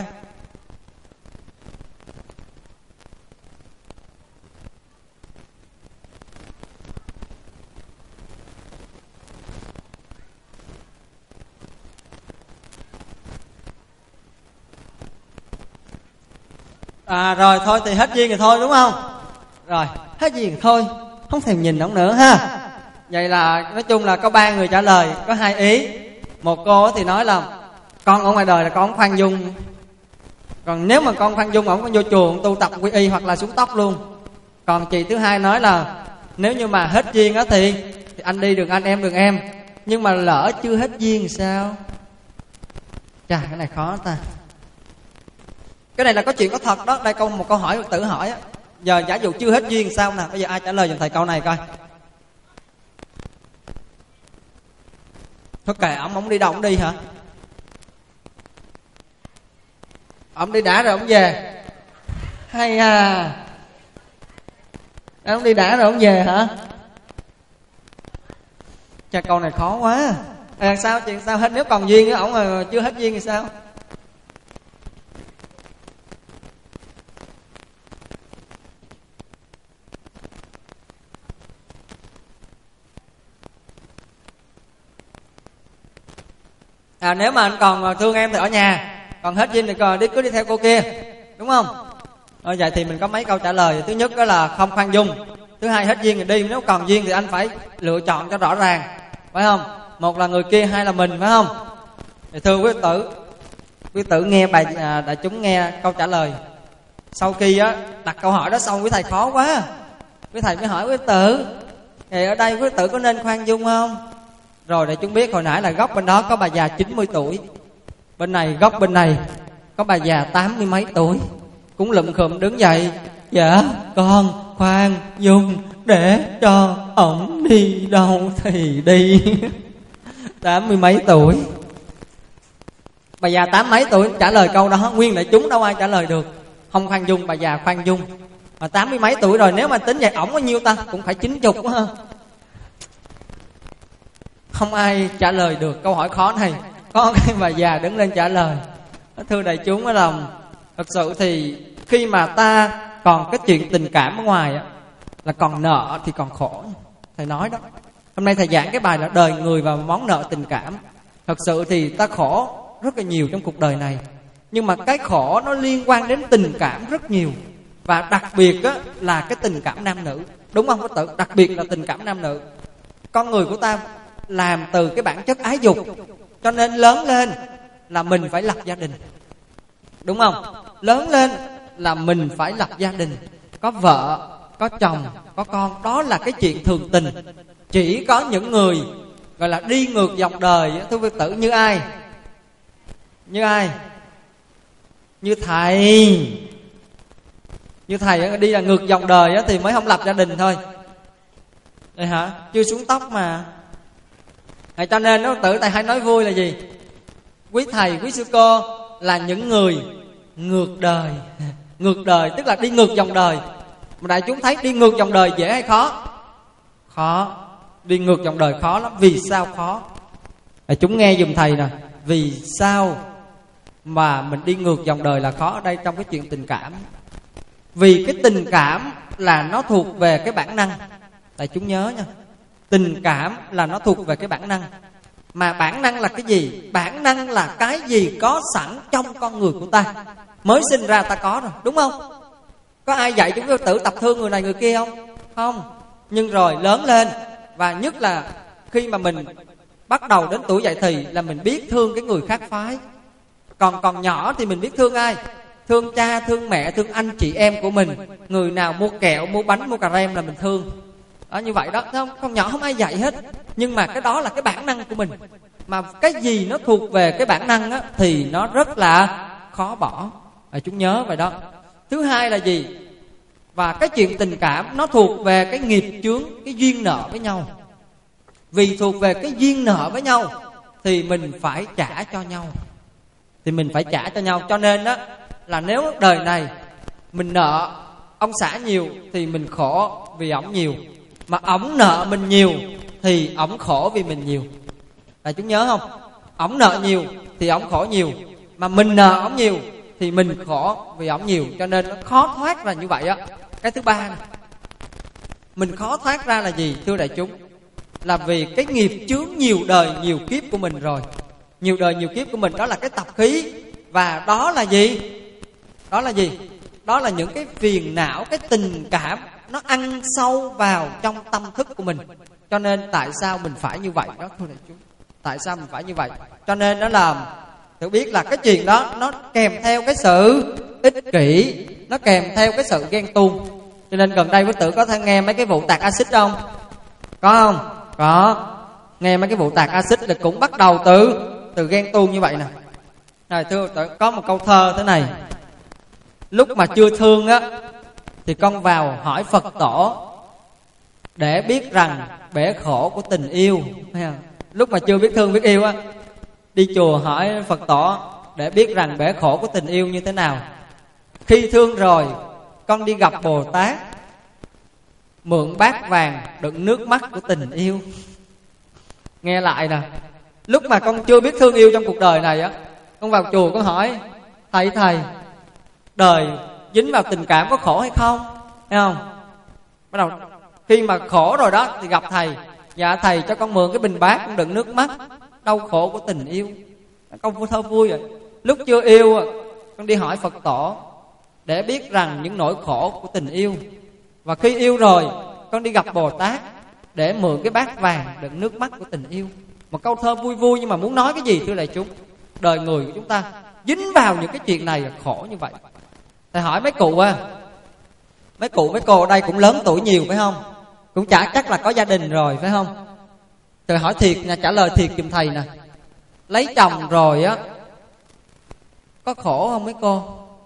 Rồi thôi thì hết duyên rồi thôi đúng không? Rồi hết duyên rồi thôi, không thèm nhìn ông nữa ha. Vậy là nói chung là có 3 người trả lời, có 2 ý. Một cô thì nói là con ở ngoài đời là con khoan dung, còn nếu mà con khoan dung ổng có vô chùa tu tập quy y hoặc là xuống tóc luôn. Còn chị thứ hai nói là nếu như mà hết duyên á thì anh đi đường anh, em đường em. Nhưng mà lỡ chưa hết duyên thì sao? Chà, cái này khó ta. Cái này là có chuyện có thật đó. Đây một câu hỏi tự hỏi á. Giờ giả dụ chưa hết duyên sao nè? Bây giờ ai trả lời giùm thầy câu này coi. Thôi kệ ổng đi đâu ổng đi hả? Ổng đi đã rồi ổng về. Hay à. Ổng đi đã rồi ổng về hả? Chà, câu này khó quá. Sao chuyện sao hết, nếu còn duyên với ổng mà chưa hết duyên thì sao? Nếu mà anh còn thương em thì ở nhà, còn hết duyên thì cứ đi theo cô kia, đúng không? Vậy thì mình có mấy câu trả lời. Thứ nhất đó là không khoan dung. Thứ hai hết duyên thì đi. Nếu còn duyên thì anh phải lựa chọn cho rõ ràng, phải không? Một là người kia, hai là mình, phải không? Thì thưa quý tử nghe bài đại chúng nghe câu trả lời. Sau khi á đặt câu hỏi đó xong, quý thầy khó quá, quý thầy mới hỏi quý tử thì ở đây quý tử có nên khoan dung không? Rồi để chúng biết hồi nãy là góc bên đó có bà già 90 tuổi, bên này góc bên này có bà già 80 mấy tuổi, cũng lụm khùm đứng dậy. Dạ con khoan dung để cho ổng đi đâu thì đi. 80 mấy tuổi, bà già 80 mấy tuổi trả lời câu đó, nguyên đại chúng đâu ai trả lời được. Không khoan dung, bà già khoan dung. Mà 80 mấy tuổi rồi, nếu mà tính vậy ổng bao nhiêu ta? Cũng phải 90 quá ha. Không ai trả lời được câu hỏi khó này. Có cái bà già đứng lên trả lời. Thưa đại chúng, là thật sự thì khi mà ta còn cái chuyện tình cảm ở ngoài á, là còn nợ thì còn khổ. Thầy nói đó. Hôm nay thầy giảng cái bài là đời người và món nợ tình cảm. Thật sự thì ta khổ rất là nhiều trong cuộc đời này, nhưng mà cái khổ nó liên quan đến tình cảm rất nhiều. Và đặc biệt á, là cái tình cảm nam nữ. Đúng không? Đặc biệt là tình cảm nam nữ. Con người của ta làm từ cái bản chất ái dục, cho nên lớn lên là mình phải lập gia đình. Đúng không? Lớn lên là mình phải lập gia đình, có vợ, có chồng, có con. Đó là cái chuyện thường tình. Chỉ có những người gọi là đi ngược dòng đời, thưa quý tử, như ai? Như ai? Như thầy. Như thầy đi là ngược dòng đời thì mới không lập gia đình thôi. Đây hả? Chưa xuống tóc mà. Cho nên nó tự thầy hay nói vui là gì? Quý thầy, quý sư cô là những người ngược đời. Ngược đời tức là đi ngược dòng đời. Mà đại chúng thấy đi ngược dòng đời dễ hay khó? Khó. Đi ngược dòng đời khó lắm. Vì sao khó? Đại chúng nghe giùm thầy nè. Vì sao mà mình đi ngược dòng đời là khó ở đây trong cái chuyện tình cảm? Vì cái tình cảm là nó thuộc về cái bản năng. Đại chúng nhớ nha, tình cảm là nó thuộc về cái bản năng. Mà bản năng là cái gì? Bản năng là cái gì có sẵn trong con người của ta. Mới sinh ra ta có rồi, đúng không? Có ai dạy chúng ta tự tập thương người này người kia không? Không. Nhưng rồi lớn lên, và nhất là khi mà mình bắt đầu đến tuổi dậy thì là mình biết thương cái người khác phái. Còn nhỏ thì mình biết thương ai? Thương cha, thương mẹ, thương anh chị em của mình. Người nào mua kẹo, mua bánh, mua cà rem là mình thương. đó, như vậy đó, không nhỏ không ai dạy hết, nhưng mà cái đó là cái bản năng của mình. Mà cái gì nó thuộc về cái bản năng á, thì nó rất là khó bỏ. Chúng nhớ vậy đó. Thứ hai là gì? Và cái chuyện tình cảm nó thuộc về cái nghiệp chướng, cái duyên nợ với nhau. Vì thuộc về cái duyên nợ với nhau thì mình phải trả cho nhau. Cho nên đó là nếu đời này mình nợ ông xã nhiều thì mình khổ vì ổng nhiều, mà ổng nợ mình nhiều thì ổng khổ vì mình nhiều. Là chúng nhớ không? Ổng nợ nhiều thì ổng khổ nhiều, mà mình nợ ổng nhiều thì mình khổ vì ổng nhiều. Cho nên nó khó thoát ra như vậy á. Cái thứ ba này, mình khó thoát ra là gì thưa đại chúng? Là vì cái nghiệp chướng nhiều đời nhiều kiếp của mình rồi. Nhiều đời nhiều kiếp của mình, đó là cái tập khí. Và đó là gì? Đó là những cái phiền não, cái tình cảm nó ăn sâu vào trong tâm thức của mình. Cho nên tại sao mình phải như vậy đó thưa đại chúng? Tại sao mình phải như vậy? Cho nên đó là tự biết là cái chuyện đó nó kèm theo cái sự ích kỷ, nó kèm theo cái sự ghen tuông. Cho nên gần đây quý tử có thể nghe mấy cái vụ tạt axit không? Có không? Có. Nghe mấy cái vụ tạt axit là cũng bắt đầu từ ghen tuông như vậy nè. Này thưa, có một câu thơ thế này: lúc mà chưa thương á thì con vào hỏi Phật tổ để biết rằng bể khổ của tình yêu. Lúc mà chưa biết thương biết yêu á, đi chùa hỏi Phật tổ để biết rằng bể khổ của tình yêu như thế nào. Khi thương rồi, con đi gặp Bồ Tát, mượn bát vàng đựng nước mắt của tình yêu. Nghe lại nè, lúc mà con chưa biết thương yêu trong cuộc đời này á, con vào chùa con hỏi thầy, đời dính vào tình cảm có khổ hay không? Thấy không? Bắt đầu khi mà khổ rồi đó thì gặp thầy. Dạ thầy cho con mượn cái bình bát con đựng nước mắt đau khổ của tình yêu. Câu thơ vui rồi. Lúc chưa yêu con đi hỏi Phật tổ để biết rằng những nỗi khổ của tình yêu. Và khi yêu rồi con đi gặp Bồ Tát để mượn cái bát vàng đựng nước mắt của tình yêu. Một câu thơ vui vui, nhưng mà muốn nói cái gì thưa đại chúng? Đời người của chúng ta dính vào những cái chuyện này là khổ như vậy. Thầy hỏi mấy cụ mấy cô ở đây cũng lớn tuổi nhiều phải không? Cũng chắc là có gia đình rồi phải không? Thầy hỏi thiệt nha, trả lời thiệt giùm thầy nè. Lấy chồng rồi á có khổ không mấy cô?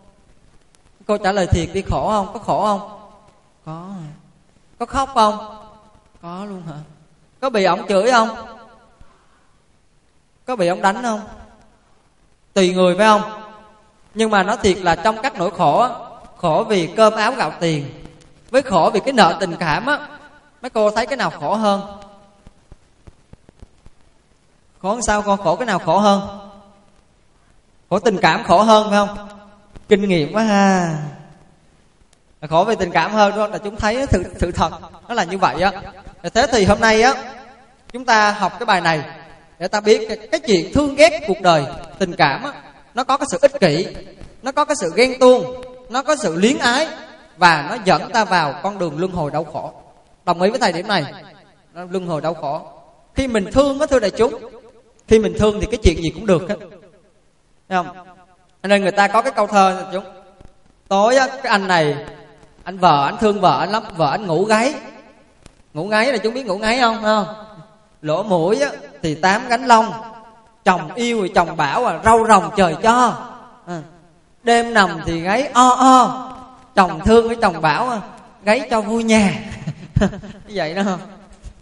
Cô trả lời thiệt đi, khổ không? Có khổ không? Có. Có khóc không? Có luôn hả? Có bị ổng chửi không? Có bị ổng đánh không? Tùy người phải không? Nhưng mà nói thiệt là trong các nỗi khổ á, khổ vì cơm áo gạo tiền với khổ vì cái nợ tình cảm á, mấy cô thấy cái nào khổ hơn? Khổ sao con? Khổ cái nào khổ hơn? Khổ tình cảm khổ hơn phải không? Kinh nghiệm quá ha. Khổ về tình cảm hơn đó là chúng thấy sự thật nó là như vậy á. Thế thì hôm nay á chúng ta học cái bài này để ta biết cái chuyện thương ghét cuộc đời, tình cảm á, nó có cái sự ích kỷ, nó có cái sự ghen tuông, nó có sự luyến ái, và nó dẫn ta vào con đường luân hồi đau khổ. Đồng ý với thầy điểm này, nó luân hồi đau khổ. Khi mình thương á thưa đại chúng, khi mình thương thì cái chuyện gì cũng được hết, thấy không? Nên người ta có cái câu thơ chúng: tối á cái anh này, anh vợ anh thương vợ anh lắm, vợ anh ngủ gáy. Ngủ gáy là chúng biết ngủ gáy không? Lỗ mũi á thì 8 gánh lông, chồng yêu rồi chồng bảo râu rồng trời cho. Đêm nằm thì gáy o, chồng thương với chồng bảo gáy cho vui nhà. Như vậy đó không?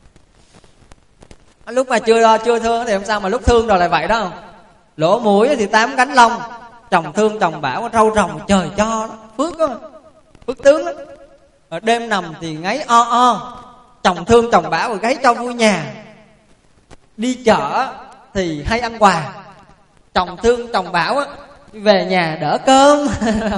Lúc mà chưa thương thì làm sao mà lúc thương rồi lại vậy đó không? Lỗ mũi thì 8 gánh lông, chồng thương chồng bảo râu rồng trời cho. Phước đó, phước tướng lắm. Đêm nằm thì gáy o, chồng thương chồng bảo rồi gáy cho vui nhà. Đi chợ thì hay ăn quà, chồng thương chồng bảo về nhà đỡ cơm.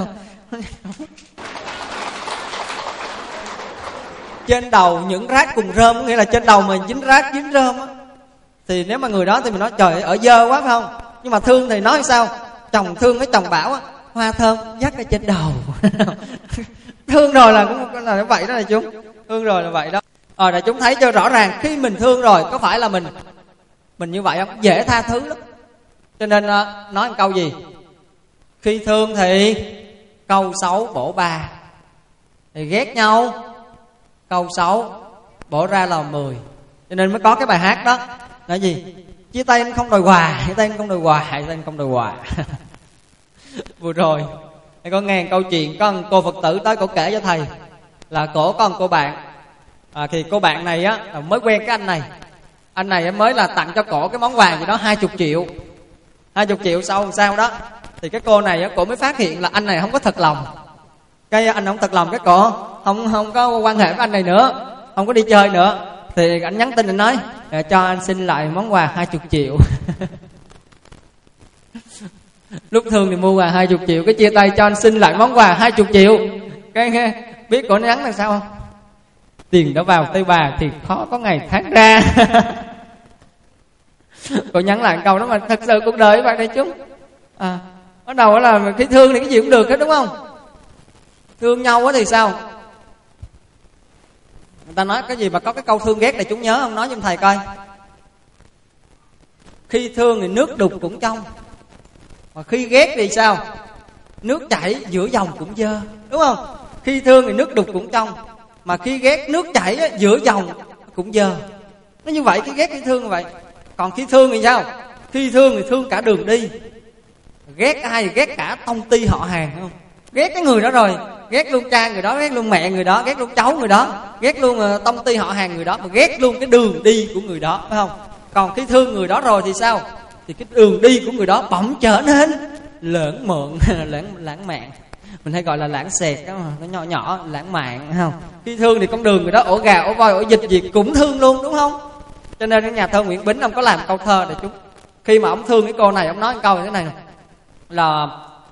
Trên đầu những rác cùng rơm, nghĩa là trên đầu mình dính rác dính rơm á, thì nếu mà người đó thì mình nói trời ơi ở dơ quá phải không? Nhưng mà thương thì nói sao? Chồng thương với chồng bảo hoa thơm dắt ở trên đầu. Thương rồi là cũng là vậy đó là chúng. Thương rồi là vậy đó. Là chúng thấy cho rõ ràng khi mình thương rồi có phải là mình như vậy không? Dễ tha thứ lắm. Cho nên nói một câu gì? Khi thương thì câu xấu bổ ba, thì ghét nhau câu xấu bỏ ra là 10. Cho nên mới có cái bài hát đó là gì? Chia tay anh không đòi quà, chia tay anh không đòi quà, chia tay anh không đòi quà. Vừa rồi thầy có nghe câu chuyện, có một cô Phật tử tới cổ kể cho thầy là cổ có một cô bạn, thì cô bạn này á mới quen cái anh này mới là tặng cho cổ cái món quà gì đó 20 triệu. 20 triệu sau đó thì cái cô này á, cổ mới phát hiện là anh này không có thật lòng. Cái anh không thật lòng, cái cổ không có quan hệ với anh này nữa, không có đi chơi nữa. Thì anh nhắn tin, anh nói cho anh xin lại món quà 20 triệu. Lúc thương thì mua quà 20 triệu, cái chia tay cho anh xin lại món quà 20 triệu. Cái biết cổ nhắn là sao không? Tiền đã vào tay bà thì khó có ngày tháng ra. Cô nhắn lại câu đó mà thật sự cuộc đời bạn đây chúng. Bắt đầu là khi thương thì cái gì cũng được hết, đúng không? Thương nhau thì sao? Người ta nói cái gì mà có cái câu thương ghét này chúng nhớ không? Nói giùm thầy coi. Khi thương thì nước đục cũng trong, mà khi ghét thì sao? Nước chảy giữa dòng cũng dơ, đúng không? Khi thương thì nước đục cũng trong, mà khi ghét nước chảy giữa dòng cũng dơ. Nó như vậy, khi ghét khi thương như vậy. Còn khi thương thì sao? Khi thương thì thương cả đường đi. Ghét ai thì ghét cả tông ty họ hàng, không? Ghét cái người đó rồi, ghét luôn cha người đó, ghét luôn mẹ người đó, ghét luôn cháu người đó, ghét luôn tông ty họ hàng người đó, mà ghét luôn cái đường đi của người đó, phải không? Còn khi thương người đó rồi thì sao? Thì cái đường đi của người đó bỗng trở nên lãng mạn, lãng mạn. Mình hay gọi là lãng xẹt đó mà, nó nhỏ nhỏ, lãng mạn, phải không? Khi thương thì con đường người đó ổ gà, ổ voi, ổ dịch gì cũng thương luôn, đúng không? Cho nên cái nhà thơ Nguyễn Bính ông có làm câu thơ để chúng. Khi mà ông thương cái cô này, ông nói câu như thế này là: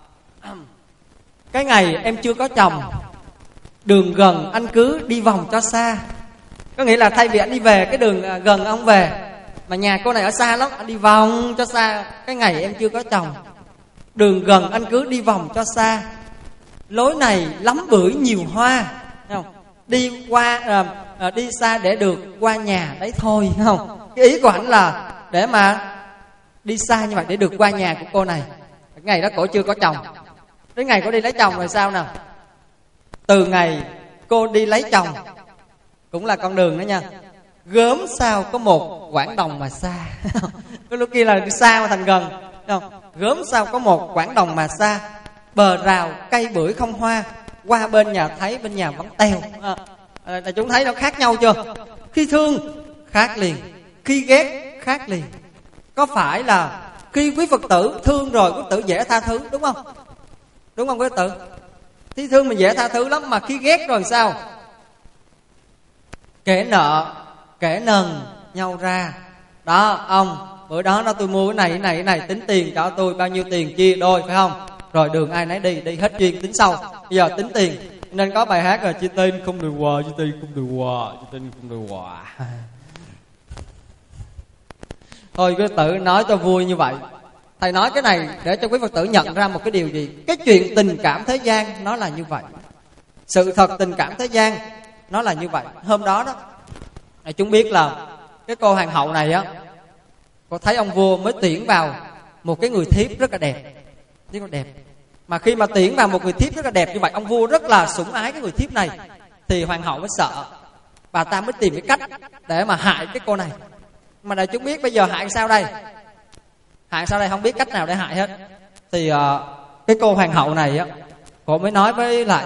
cái ngày em chưa có chồng, đường gần anh cứ đi vòng cho xa. Có nghĩa là thay vì anh đi về cái đường gần ông về, mà nhà cô này ở xa lắm, anh đi vòng cho xa. Cái ngày em chưa có chồng, đường gần anh cứ đi vòng cho xa. Lối này lắm bưởi nhiều hoa, thấy không? Đi qua đi xa để được qua nhà đấy thôi, thấy không? Cái ý của anh là để mà đi xa như vậy để được qua nhà của cô này. Cái ngày đó cổ chưa có chồng, đến ngày cô đi lấy chồng rồi sao nào? Từ ngày cô đi lấy chồng cũng là con đường đó nha. Gớm sao có một quãng đồng mà xa. Cái lúc kia là đi xa mà thành gần, không? Gớm sao có một quãng đồng mà xa. Bờ rào cây bưởi không hoa, qua bên nhà thấy bên nhà vẫn teo. Chúng thấy nó khác nhau chưa? Khi thương khác liền, khi ghét khác liền. Có phải là khi quý Phật tử thương rồi, quý Phật tử dễ tha thứ, đúng không? Đúng không quý Phật tử? Khi thương mình dễ tha thứ lắm, mà khi ghét rồi sao? Kể nợ, kể nần nhau ra. Đó, ông, bữa đó tôi mua cái này, tính tiền cho tôi bao nhiêu tiền chia đôi, phải không? Rồi đường ai nấy đi hết duyên tính sau. Bây giờ tính tiền. Nên có bài hát là chia tên không được quà, chia tên không được quà, chia tên không được quà. Thôi quý Phật tử nói cho vui như vậy. Thầy nói cái này để cho quý Phật tử nhận ra một cái điều gì. Cái chuyện tình cảm thế gian nó là như vậy. Sự thật tình cảm thế gian nó là như vậy. Hôm đó đó, chúng biết là cái cô hoàng hậu này á, cô thấy ông vua mới tuyển vào một cái người thiếp rất là đẹp, rất là đẹp. Mà khi mà tuyển vào một người thiếp rất là đẹp như vậy, ông vua rất là sủng ái cái người thiếp này, thì hoàng hậu mới sợ. Bà ta mới tìm cái cách để mà hại cái cô này. Mà đại chúng biết bây giờ hại sao đây? Hại sao đây? Không biết cách nào để hại hết. Thì cái cô hoàng hậu này á, cô mới nói với lại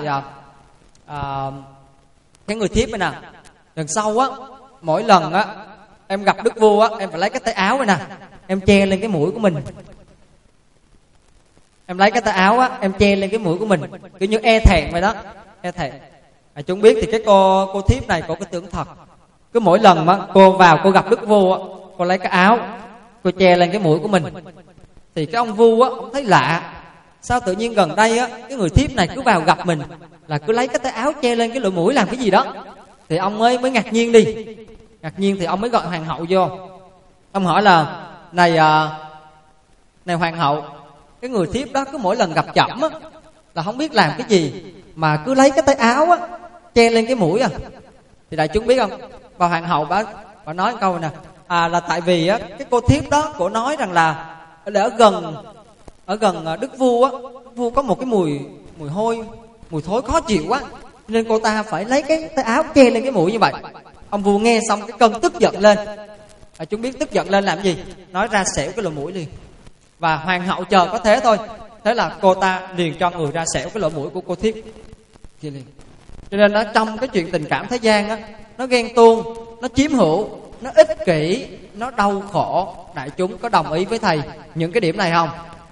cái người thiếp này nè: lần sau á, mỗi lần á em gặp đức vua á, em phải lấy cái tay áo này nè, em che lên cái mũi của mình. Em lấy cái tay áo á, em che lên cái mũi của mình, kiểu như e thẹn vậy đó, e thẹn. Chúng biết thì cái cô thiếp này cô có tưởng thật. Cứ mỗi lần mà cô vào cô gặp đức vua á, cô lấy cái áo cô che lên cái mũi của mình. Thì cái ông vua á, ông thấy lạ, sao tự nhiên gần đây á cái người thiếp này cứ vào gặp mình là cứ lấy cái tay áo che lên cái lỗ mũi làm cái gì đó. Thì ông mới ngạc nhiên đi. Ngạc nhiên thì ông mới gọi hoàng hậu vô. Ông hỏi là: này hoàng hậu, cái người thiếp đó cứ mỗi lần gặp chậm á là không biết làm cái gì mà cứ lấy cái tay áo á che lên cái mũi à. Thì đại chúng biết không, bà hoàng hậu bà nói câu nè: là tại vì á cái cô thiếp đó cổ nói rằng là để ở gần đức vua á, vua có một cái mùi hôi, mùi thối khó chịu quá, nên cô ta phải lấy cái tay áo che lên cái mũi như vậy. Ông vua nghe xong cái cơn tức giận lên. Chúng biết tức giận lên làm gì? Nói ra xẻo cái lỗ mũi liền. Và hoàng hậu chờ có thế thôi. Thế là cô ta liền cho người ra xẻo cái lỗ mũi của cô thiếp kia liền. Cho nên nó trong cái chuyện tình cảm thế gian á, nó ghen tuông, nó chiếm hữu, nó ích kỷ, nó đau khổ. Đại chúng có đồng ý với thầy những cái điểm này không?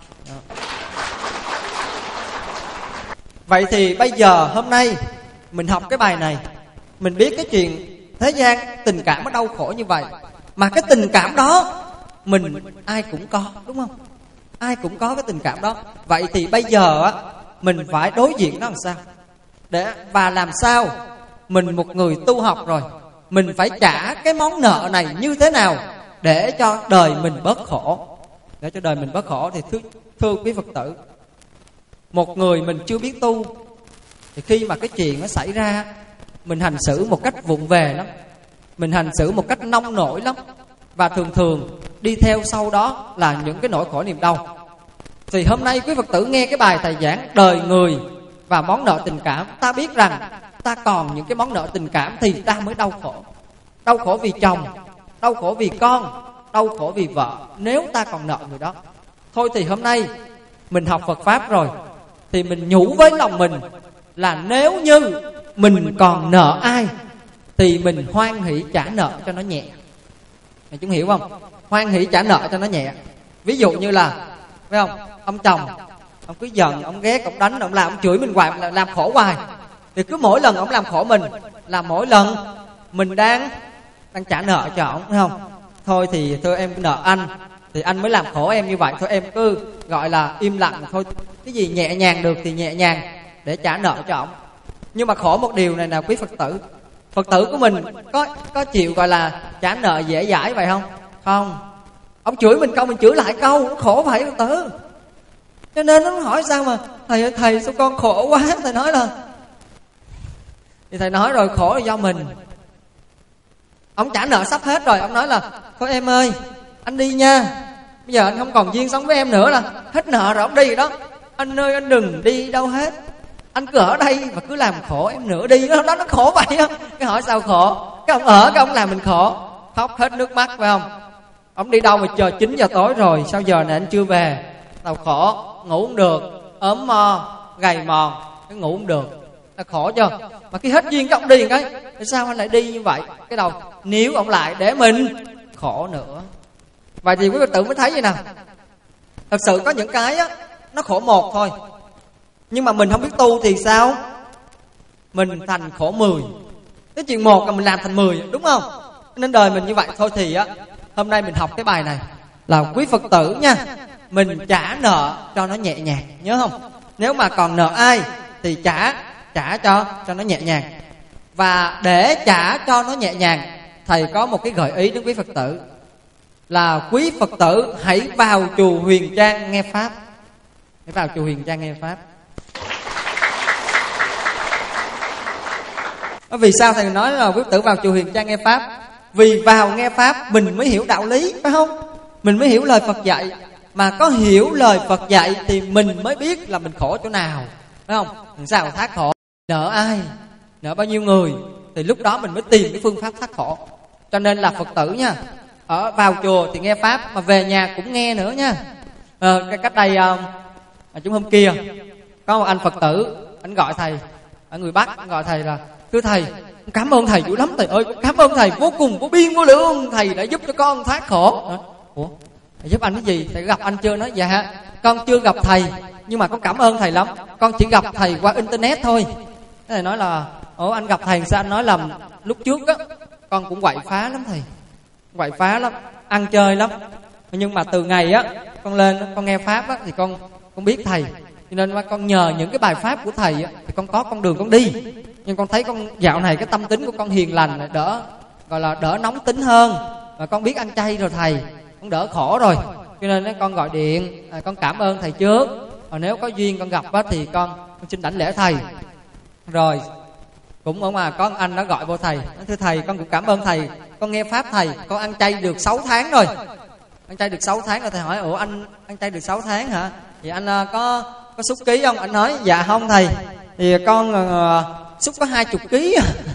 Vậy thì bây giờ hôm nay mình học cái bài này, mình biết cái chuyện thế gian tình cảm nó đau khổ như vậy, mà cái tình cảm đó mình ai cũng có, đúng không? Ai cũng có cái tình cảm đó. Vậy thì bây giờ á, mình phải đối diện nó làm sao? Và làm sao mình một người tu học rồi, mình phải trả cái món nợ này như thế nào để cho đời mình bớt khổ. Để cho đời mình bớt khổ thì thưa quý Phật tử, một người mình chưa biết tu thì khi mà cái chuyện nó xảy ra, mình hành xử một cách vụng về lắm, mình hành xử một cách nông nổi lắm, và thường thường đi theo sau đó là những cái nỗi khổ niềm đau. Thì hôm nay quý Phật tử nghe cái bài thầy giảng đời người và món nợ tình cảm, ta biết rằng ta còn những cái món nợ tình cảm thì ta mới đau khổ. Đau khổ vì chồng, đau khổ vì con, đau khổ vì vợ, nếu ta còn nợ người đó. Thôi thì hôm nay mình học Phật Pháp rồi, thì mình nhủ với lòng mình là nếu như mình còn nợ ai thì mình hoan hỷ trả nợ cho nó nhẹ. Mày chúng hiểu không? Hoan hỷ trả nợ cho nó nhẹ. Ví dụ như là, phải không, ông chồng, ông cứ giận, ông ghét, ông đánh, ông làm, ông chửi mình hoài, làm khổ hoài. Thì cứ mỗi lần ông làm khổ mình là mỗi lần mình đang trả nợ cho ông, phải không? Thôi thì thôi em nợ anh, thì anh mới làm khổ em như vậy. Thôi em cứ gọi là im lặng thôi, cái gì nhẹ nhàng được thì nhẹ nhàng để trả nợ cho ông. Nhưng mà khổ một điều này nè quý Phật tử, Phật tử của mình có chịu gọi là trả nợ dễ dãi vậy không? Không. Ông chửi mình câu mình chửi lại câu, nó khổ vậy Phật tử. Cho nên nó hỏi sao mà thầy ơi thầy sao con khổ quá. Thầy nói là, thì thầy nói rồi, khổ là do mình. Ông trả nợ sắp hết rồi, ông nói là thôi em ơi anh đi nha, bây giờ anh không còn duyên sống với em nữa, là hết nợ rồi. Ông đi rồi đó. Anh ơi anh đừng đi đâu hết, anh cứ ở đây và cứ làm khổ em nữa đi. Đó nó khổ vậy á. Cái hỏi sao khổ? Cái ông ở, cái ông làm mình khổ, khóc hết nước mắt, phải không? Ông đi đâu mà chờ 9 giờ tối rồi, sao giờ này anh chưa về? Tao khổ, ngủ không được, ốm mo, gầy mòn, cái ngủ không được, là khổ chưa? Mà khi hết duyên cái ông đi cái, tại sao anh lại đi như vậy? Cái đầu níu ông lại để mình khổ nữa. Vậy thì quý Phật tử mới thấy vậy nè, thật sự có những cái á, nó khổ một thôi, nhưng mà mình không biết tu thì sao? Mình thành khổ 10. Cái chuyện một là mình làm thành 10, đúng không? Nên đời mình như vậy. Thôi thì á, hôm nay mình học cái bài này là quý Phật tử nha, mình trả nợ cho nó nhẹ nhàng, nhớ không? Nếu mà còn nợ ai thì trả cho nó nhẹ nhàng. Và để trả cho nó nhẹ nhàng, thầy có một cái gợi ý đến quý Phật tử là quý Phật tử hãy vào chùa Huyền Trang nghe Pháp. Hãy vào chùa Huyền Trang nghe Pháp. Vì sao thầy nói là quý Phật tử vào chùa Huyền Trang nghe Pháp? Vì vào nghe Pháp mình mới hiểu đạo lý, phải không? Mình mới hiểu lời Phật dạy. Mà có hiểu lời Phật dạy thì mình mới biết là mình khổ chỗ nào, phải không? Làm sao mà thoát khổ? Nợ ai? Nợ bao nhiêu người? Thì lúc đó mình mới tìm cái phương pháp thoát khổ. Cho nên là Phật tử nha, ở vào chùa thì nghe Pháp, mà về nhà cũng nghe nữa nha. Cách đây chúng hôm kia có một anh Phật tử, anh gọi thầy ở người Bắc, anh gọi thầy là thưa thầy, cảm ơn thầy dữ lắm thầy ơi, cảm ơn thầy vô cùng vô biên vô lượng, thầy đã giúp cho con thoát khổ. Ủa, thầy giúp anh cái gì? Thầy gặp anh chưa? Nói dạ con chưa gặp thầy, nhưng mà con cảm ơn thầy lắm, con chỉ gặp thầy qua internet thôi. Thầy nói là ủa anh gặp thầy sao? Anh nói là lúc trước á con cũng quậy phá lắm thầy, quậy phá lắm, ăn chơi lắm, nhưng mà từ ngày á con lên con nghe Pháp á thì con biết thầy, cho nên con nhờ những cái bài Pháp của thầy á thì con có con đường con đi. Nhưng con thấy con dạo này cái tâm tính của con hiền lành, đỡ gọi là đỡ nóng tính hơn, và con biết ăn chay rồi thầy, con đỡ khổ rồi, cho nên con gọi điện con cảm ơn thầy trước, và nếu có duyên con gặp á thì con xin đảnh lễ thầy. Rồi cũng ở mà có anh đã gọi vô thầy, nói thưa thầy con cũng cảm ơn thầy, con nghe Pháp thầy, con ăn chay được 6 tháng rồi. Ăn chay được 6 tháng rồi. Thầy hỏi ủa anh ăn chay được 6 tháng hả? Vậy anh có xúc ký không? Anh nói dạ không thầy, thì con xúc có 20 ký.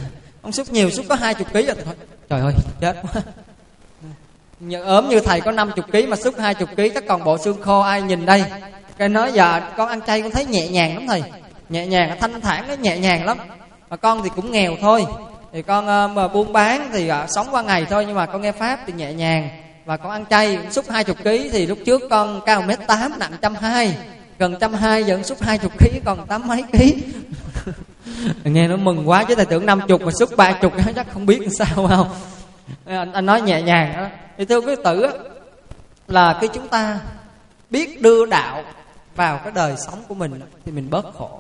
Ông xúc nhiều, xúc có 20 kg rồi. Trời ơi, chết quá. Ốm như thầy có 50 kg mà xúc 20 kg, chắc còn bộ xương khô ai nhìn đây. Cái nói dạ con ăn chay con thấy nhẹ nhàng lắm thầy. Nhẹ nhàng, thanh thản, nó nhẹ nhàng lắm. Mà con thì cũng nghèo thôi. Thì con mà buôn bán thì sống qua ngày thôi, nhưng mà con nghe Pháp thì nhẹ nhàng. Và con ăn chay, xúc 20 kg thì lúc trước con cao 1m8, nặng 120. Gần 120, giờ xúc 20 kg còn 80 mấy ký. Nghe nó mừng quá chứ thầy tưởng 50 mà xúc 30 chắc không biết làm sao không. Anh nói nhẹ nhàng đó. Thì thưa quý tử, là khi chúng ta biết đưa đạo vào cái đời sống của mình thì mình bớt khổ.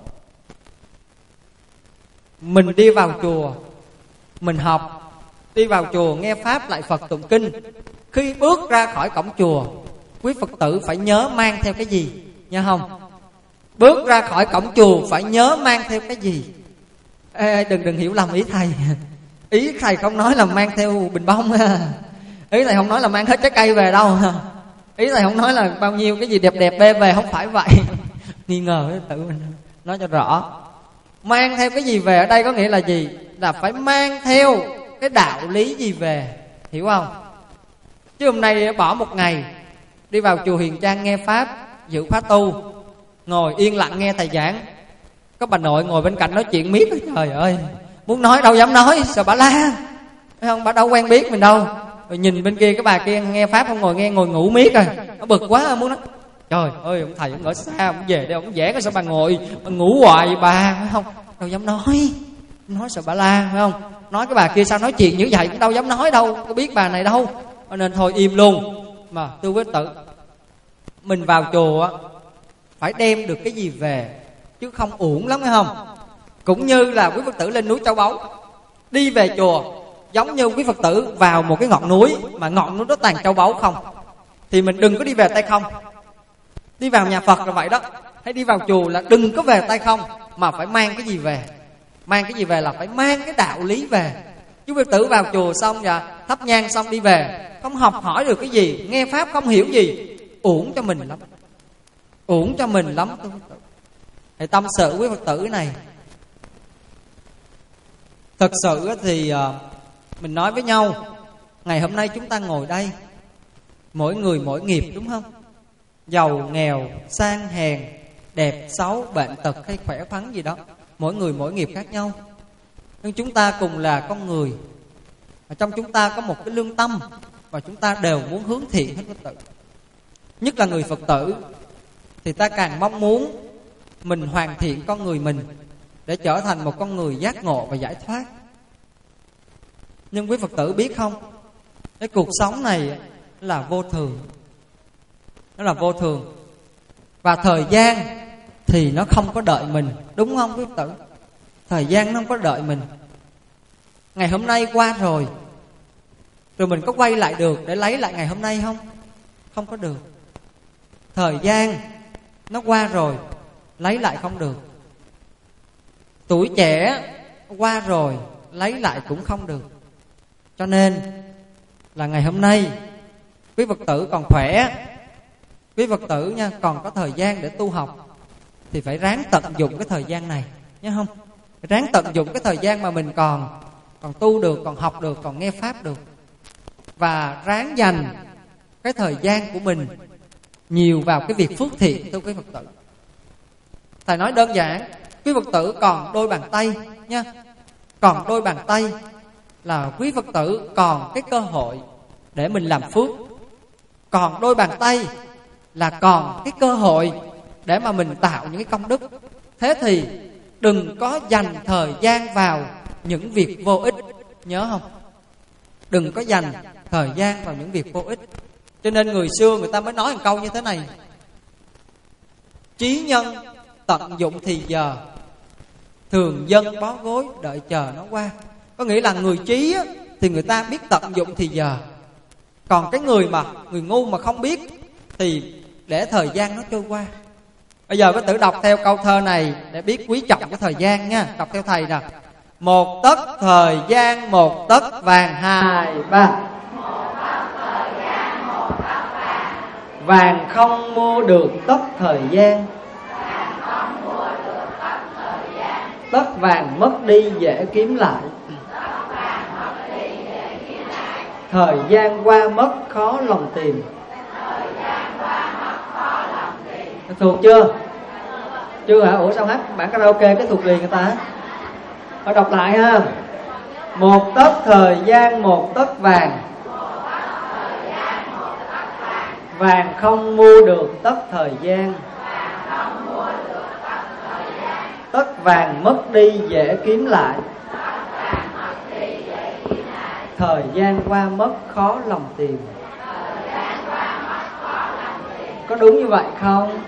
Mình đi vào chùa, mình học, đi vào chùa nghe Pháp lại Phật tụng kinh. Khi bước ra khỏi cổng chùa, quý Phật tử phải nhớ mang theo cái gì, nhớ không? Bước ra khỏi cổng chùa phải nhớ mang theo cái gì. Ê, đừng hiểu lầm ý thầy. Ý thầy không nói là mang theo bình bông. Ý thầy không nói là mang hết trái cây về đâu. Ý thầy không nói là bao nhiêu cái gì đẹp đẹp bê về, không phải vậy. Nghi ngờ cái tự mình nói cho rõ. Mang theo cái gì về ở đây có nghĩa là gì? Là phải mang theo cái đạo lý gì về, hiểu không? Chứ hôm nay bỏ một ngày đi vào chùa Hiền Trang nghe Pháp, giữ khóa tu, ngồi yên lặng nghe thầy giảng. Có bà nội ngồi bên cạnh nói chuyện miết. Trời ơi, muốn nói đâu dám nói, sợ bà la. Thấy không, bà đâu quen biết mình đâu. Rồi nhìn bên kia cái bà kia nghe Pháp không ngồi nghe, ngồi ngủ miết rồi. Nó bực quá muốn nói trời ơi, ông thầy ông ở xa, ông về đây ông giảng sao bà ngồi bà ngủ hoài vậy bà, phải không? Đâu dám nói sợ bà la, phải không? Nói cái bà kia sao nói chuyện như vậy cũng đâu dám nói đâu, có biết bà này đâu. Nên thôi im luôn. Mà thưa quý tử, mình vào chùa phải đem được cái gì về, chứ không uổng lắm, phải không? Cũng như là quý Phật tử lên núi Châu Báu, đi về chùa giống như quý Phật tử vào một cái ngọn núi mà ngọn núi đó toàn châu báu không, thì mình đừng có đi về tay không. Đi vào nhà Phật là vậy đó, hay đi vào chùa là đừng có về tay không, mà phải mang cái gì về. Mang cái gì về là phải mang cái đạo lý về. Chứ Phật tử vào chùa xong và thắp nhang xong đi về, không học hỏi được cái gì, nghe Pháp không hiểu gì, uổng cho mình lắm. Uổng cho mình lắm. Thầy tâm sự với Phật tử này. Thật sự thì mình nói với nhau, ngày hôm nay chúng ta ngồi đây, mỗi người mỗi nghiệp, đúng không? Giàu nghèo, sang hèn, đẹp xấu, bệnh tật hay khỏe khoắn gì đó, mỗi người mỗi nghiệp khác nhau. Nhưng chúng ta cùng là con người, và trong chúng ta có một cái lương tâm, và chúng ta đều muốn hướng thiện hết Phật tử. Nhất là người Phật tử thì ta càng mong muốn mình hoàn thiện con người mình để trở thành một con người giác ngộ và giải thoát. Nhưng quý Phật tử biết không, cái cuộc sống này là vô thường. Nó là vô thường. Và thời gian thì nó không có đợi mình, đúng không quý Phật tử? Thời gian nó không có đợi mình. Ngày hôm nay qua rồi, rồi mình có quay lại được để lấy lại ngày hôm nay không? Không có được. Thời gian nó qua rồi, lấy lại không được. Tuổi trẻ qua rồi, lấy lại cũng không được. Cho nên là ngày hôm nay quý Phật tử còn khỏe, quý Phật tử nha, còn có thời gian để tu học, thì phải ráng tận dụng cái thời gian này, nhớ không? Ráng tận dụng cái thời gian mà mình còn tu được, còn học được, còn nghe Pháp được. Và ráng dành cái thời gian của mình nhiều vào cái việc phước thiện, thưa quý Phật tử. Thầy nói đơn giản, quý Phật tử còn đôi bàn tay nha, còn đôi bàn tay là quý Phật tử còn cái cơ hội để mình làm phước. Còn đôi bàn tay là còn cái cơ hội để mà mình tạo những cái công đức. Thế thì đừng có dành thời gian vào những việc vô ích, nhớ không? Đừng có dành thời gian vào những việc vô ích. Cho nên người xưa người ta mới nói một câu như thế này: trí nhân tận dụng thì giờ, thường dân bó gối đợi chờ nó qua. Có nghĩa là người trí á, thì người ta biết tận dụng thì giờ. Còn cái người ngu mà không biết thì để thời gian nó trôi qua. Bây giờ có tự đọc theo câu thơ này để biết quý trọng cái thời gian nha. Đọc theo thầy nè: một tấc thời gian một tấc vàng, 2, 3. Vàng không mua được tấc thời gian, tấc vàng mất đi dễ kiếm lại. Thời gian qua mất khó lòng tìm. Thuộc chưa? Chưa hả? Ủa sao hát bản karaoke cái thuộc liền người ta? Phải đọc lại ha. Một tấc thời gian một tấc vàng, vàng không mua được tấc thời gian. Tấc vàng mất đi dễ kiếm lại, thời gian qua mất khó lòng tìm. Có đúng như vậy không?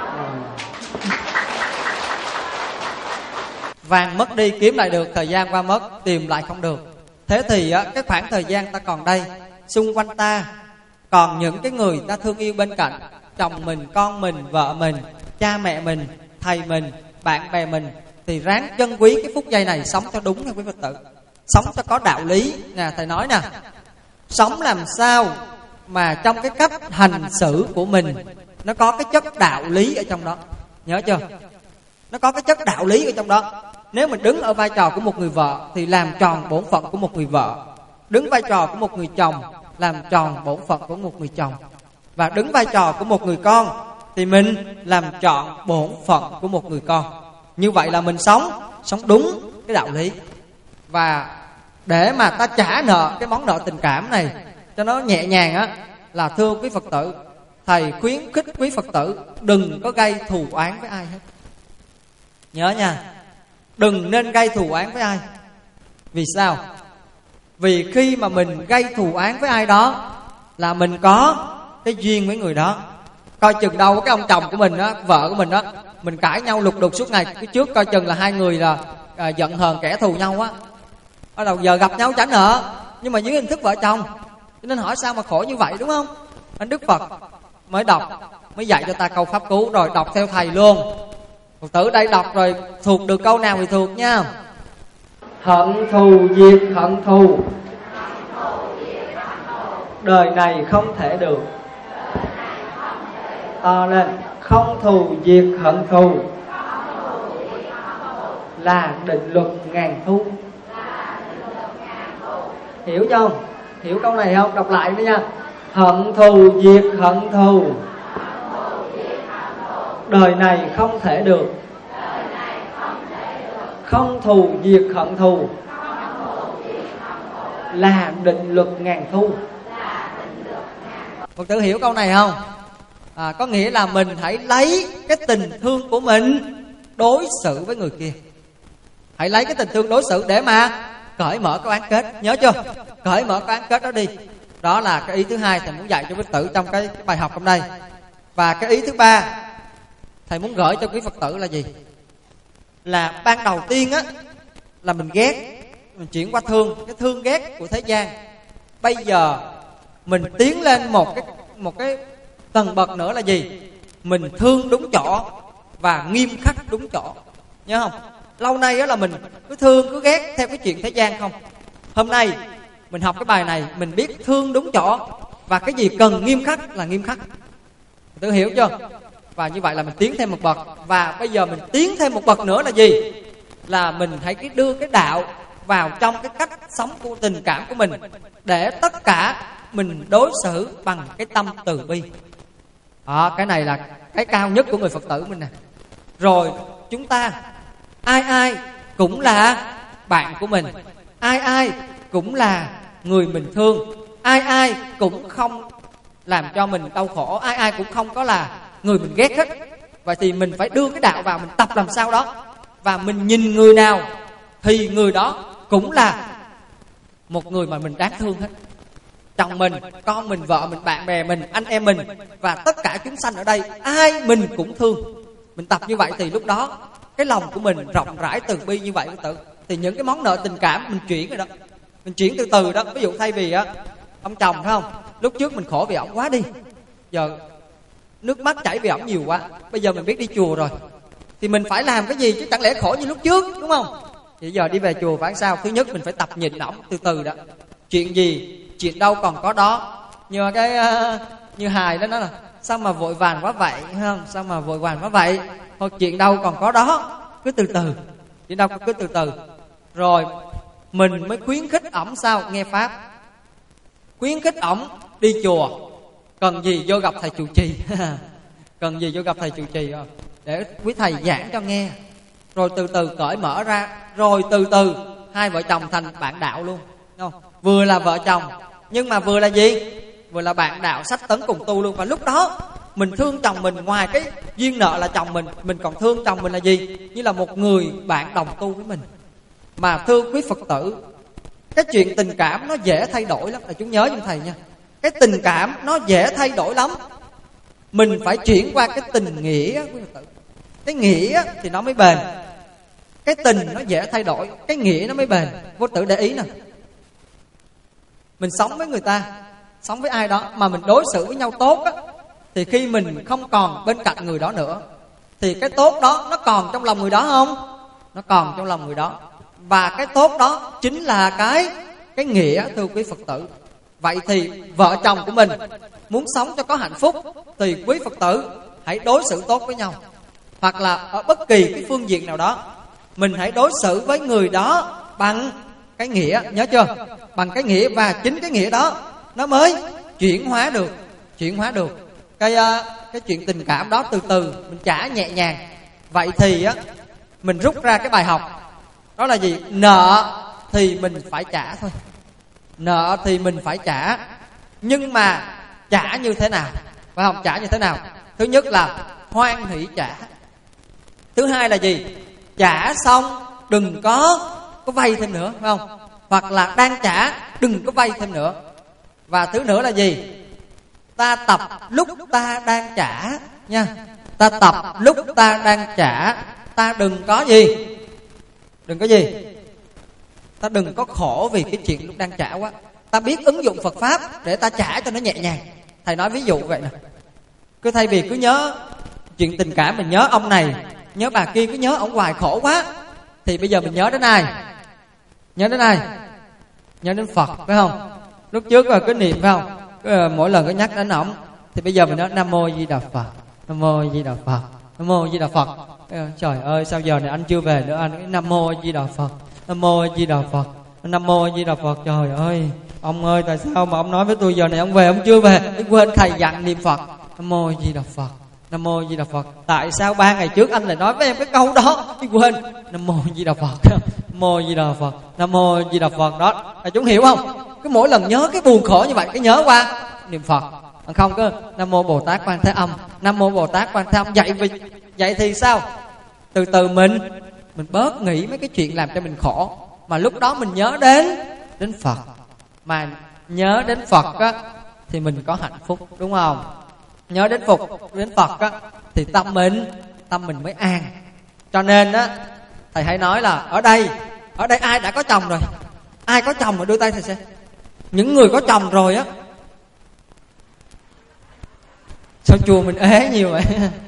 Vàng mất đi kiếm lại được, thời gian qua mất tìm lại không được. Thế thì cái khoảng thời gian ta còn đây, xung quanh ta còn những cái người ta thương yêu bên cạnh, chồng mình, con mình, vợ mình, cha mẹ mình, thầy mình, bạn bè mình, thì ráng trân quý cái phút giây này, sống cho đúng nha quý Phật tử. Sống cho có đạo lý nè, thầy nói nè, sống làm sao mà trong cái cách hành xử của mình nó có cái chất đạo lý ở trong đó. Nhớ chưa? Nó có cái chất đạo lý ở trong đó. Nếu mình đứng ở vai trò của một người vợ thì làm tròn bổn phận của một người vợ, đứng vai trò của một người chồng làm tròn bổn phận của một người chồng, và đứng vai trò của một người con thì mình làm trọn bổn phận của một người con. Như vậy là mình sống đúng cái đạo lý. Và để mà ta trả nợ cái món nợ tình cảm này cho nó nhẹ nhàng á, là thưa quý Phật tử, thầy khuyến khích quý Phật tử đừng có gây thù oán với ai hết. Nhớ nha, đừng nên gây thù oán với ai. Vì sao? Vì khi mà mình gây thù oán với ai đó là mình có cái duyên với người đó. Coi chừng đâu cái ông chồng của mình á, vợ của mình á, mình cãi nhau lục đục suốt ngày, cái trước coi chừng là hai người là giận hờn kẻ thù nhau á. Bắt đầu giờ gặp nhau trả nợ, nhưng mà dưới hình thức vợ chồng. Cho nên hỏi sao mà khổ như vậy, đúng không? Anh Đức Phật mới dạy cho ta câu pháp cú, rồi đọc theo thầy luôn. Phật tử đây đọc rồi thuộc được câu nào thì thuộc nha. Hận thù diệt hận thù, đời này không thể được. To lên. Không thù diệt hận thù là định luật ngàn thu. Hiểu không? Hiểu câu này không? Đọc lại đi nha. Hận thù diệt hận thù, đời này không thể được. Không thù diệt hận thù là định luật ngàn thu. Phật tử hiểu câu này không? Có nghĩa là mình hãy lấy cái tình thương của mình đối xử với người kia. Hãy lấy cái tình thương đối xử để mà cởi mở cái oán kết. Nhớ chưa? Cởi mở cái oán kết đó đi. Đó là cái ý thứ hai thầy muốn dạy cho quý Phật tử trong cái bài học hôm nay. Và cái ý thứ ba thầy muốn gửi cho quý Phật tử là gì? Là ban đầu tiên á, là mình ghét, mình chuyển qua thương. Cái thương ghét của thế gian. Bây giờ mình tiến lên một cái tầng bậc nữa là gì? Mình thương đúng chỗ và nghiêm khắc đúng chỗ. Nhớ không? Lâu nay á là mình cứ thương cứ ghét theo cái chuyện thế gian không. Hôm nay mình học cái bài này, mình biết thương đúng chỗ và cái gì cần nghiêm khắc là nghiêm khắc. Tự hiểu chưa? Và như vậy là mình tiến thêm một bậc. Và bây giờ mình tiến thêm một bậc nữa là gì? Là mình hãy đưa cái đạo vào trong cái cách sống của tình cảm của mình, để tất cả mình đối xử bằng cái tâm từ bi. Cái này là cái cao nhất của người Phật tử mình nè. Rồi chúng ta ai cũng là bạn của mình, ai cũng là người mình thương, ai cũng không làm cho mình đau khổ, ai cũng không có là người mình ghét hết. Vậy thì mình phải đưa cái đạo vào, mình tập làm sao đó. Và mình nhìn người nào thì người đó cũng là một người mà mình đáng thương hết. Chồng mình, con mình, vợ mình, bạn bè mình, anh em mình, và tất cả chúng sanh ở đây, ai mình cũng thương. Mình tập như vậy thì lúc đó cái lòng của mình rộng rãi từ bi như vậy, thì những cái món nợ tình cảm mình chuyển rồi đó. Mình chuyển từ từ đó. Ví dụ thay vì ông chồng phải không, lúc trước mình khổ vì ổng quá đi, giờ nước mắt chảy vì ổng nhiều quá, bây giờ mình biết đi chùa rồi thì mình phải làm cái gì chứ, chẳng lẽ khổ như lúc trước, đúng không? Thì giờ đi về chùa phải sao? Thứ nhất mình phải tập nhịn ổng từ từ đó. Chuyện gì, chuyện đâu còn có đó. Nhưng mà như hài đó, nó là sao mà vội vàng quá vậy, không? Sao mà vội vàng quá vậy? Thôi chuyện đâu còn có đó, cứ từ từ. Chuyện đâu cứ từ từ. Rồi mình mới khuyến khích ổng sao? Nghe pháp. khuyến khích ổng đi chùa. Cần gì vô gặp thầy trụ trì cần gì vô gặp thầy trụ trì để quý thầy giảng cho nghe. Rồi từ từ cởi mở ra, rồi từ từ hai vợ chồng thành bạn đạo luôn, không? Vừa là vợ chồng nhưng mà vừa là gì? Vừa là bạn đạo sách tấn cùng tu luôn. Và lúc đó mình thương chồng mình, ngoài cái duyên nợ là chồng mình còn thương chồng mình là gì? Như là một người bạn đồng tu với mình. Mà thưa quý Phật tử, cái chuyện tình cảm nó dễ thay đổi lắm. Là chúng nhớ giùm thầy nha. Cái tình cảm nó dễ thay đổi lắm. Mình phải chuyển qua cái tình nghĩa, quý Phật tử. Cái nghĩa thì nó mới bền. Cái tình nó dễ thay đổi, cái nghĩa nó mới bền. Vô tử để ý nè, mình sống với người ta, sống với ai đó mà mình đối xử với nhau tốt á, thì khi mình không còn bên cạnh người đó nữa, thì cái tốt đó nó còn trong lòng người đó không? Nó còn trong lòng người đó. Và cái tốt đó chính là cái nghĩa, thưa quý Phật tử. Vậy thì vợ chồng của mình muốn sống cho có hạnh phúc thì quý Phật tử hãy đối xử tốt với nhau. Hoặc là ở bất kỳ cái phương diện nào đó, mình hãy đối xử với người đó bằng cái nghĩa, nhớ chưa? Bằng cái nghĩa, và chính cái nghĩa đó nó mới chuyển hóa được cái chuyện tình cảm đó. Từ từ mình trả nhẹ nhàng. Vậy thì á, mình rút ra cái bài học đó là gì? Nợ thì mình phải trả thôi. Nợ thì mình phải trả, nhưng mà trả như thế nào? Phải không? Trả như thế nào? Thứ nhất là hoan hỷ trả. Thứ hai là gì? Trả xong đừng có vay thêm nữa, phải không? Hoặc là đang trả đừng có vay thêm nữa. Và thứ nữa là gì? Ta tập lúc ta đang trả nha. Ta tập lúc ta đang trả. Ta đừng có gì? Đừng có gì? Ta đừng có khổ vì cái chuyện lúc đang trả quá. Ta biết ứng dụng Phật Pháp để ta trả cho nó nhẹ nhàng. Thầy nói ví dụ vậy nè. Cứ thay vì cứ nhớ chuyện tình cảm, mình nhớ ông này, nhớ bà kia, cứ nhớ ông hoài khổ quá, thì bây giờ mình nhớ đến ai? Nhớ đến ai? Nhớ đến Phật, phải không? Lúc trước là cứ niệm, phải không? Mỗi lần cứ nhắc đến ổng, thì bây giờ mình nói Nam Mô Di Đà Phật, Nam Mô Di Đà Phật, Nam Mô Di Đà Phật. Trời ơi, sao giờ này anh chưa về nữa anh? Nam Mô Di Đà Phật, Nam Mô Di Đà Phật, Nam Mô Di Đà Phật. Trời ơi, ông ơi, tại sao mà ông nói với tôi giờ này ông về, ông chưa về? Tôi quên thầy dặn niệm Phật, Nam Mô Di Đà Phật, Nam Mô Di Đà Phật. Tại sao 3 ngày trước anh lại nói với em cái câu đó? Tôi quên. Nam Mô Di Đà Phật, Nam Mô Di Đà Phật, Nam Mô Di Đà Phật. Đó, chúng hiểu không? Cứ mỗi lần nhớ cái buồn khổ như vậy, cái nhớ qua niệm Phật. Không có Nam Mô Bồ Tát Quan Thế Âm, Nam Mô Bồ Tát Quan Thế Âm. Vậy thì sao? Từ từ mình bớt nghĩ mấy cái chuyện làm cho mình khổ, mà lúc đó mình nhớ đến Phật. Mà nhớ đến Phật á, thì mình có hạnh phúc, đúng không? Nhớ đến Phật á, thì tâm mình mới an. Cho nên á, thầy hãy nói là ở đây ai đã có chồng rồi? Ai có chồng mà đưa tay thầy xem. Những người có chồng rồi á. Sao chùa mình ế nhiều vậy?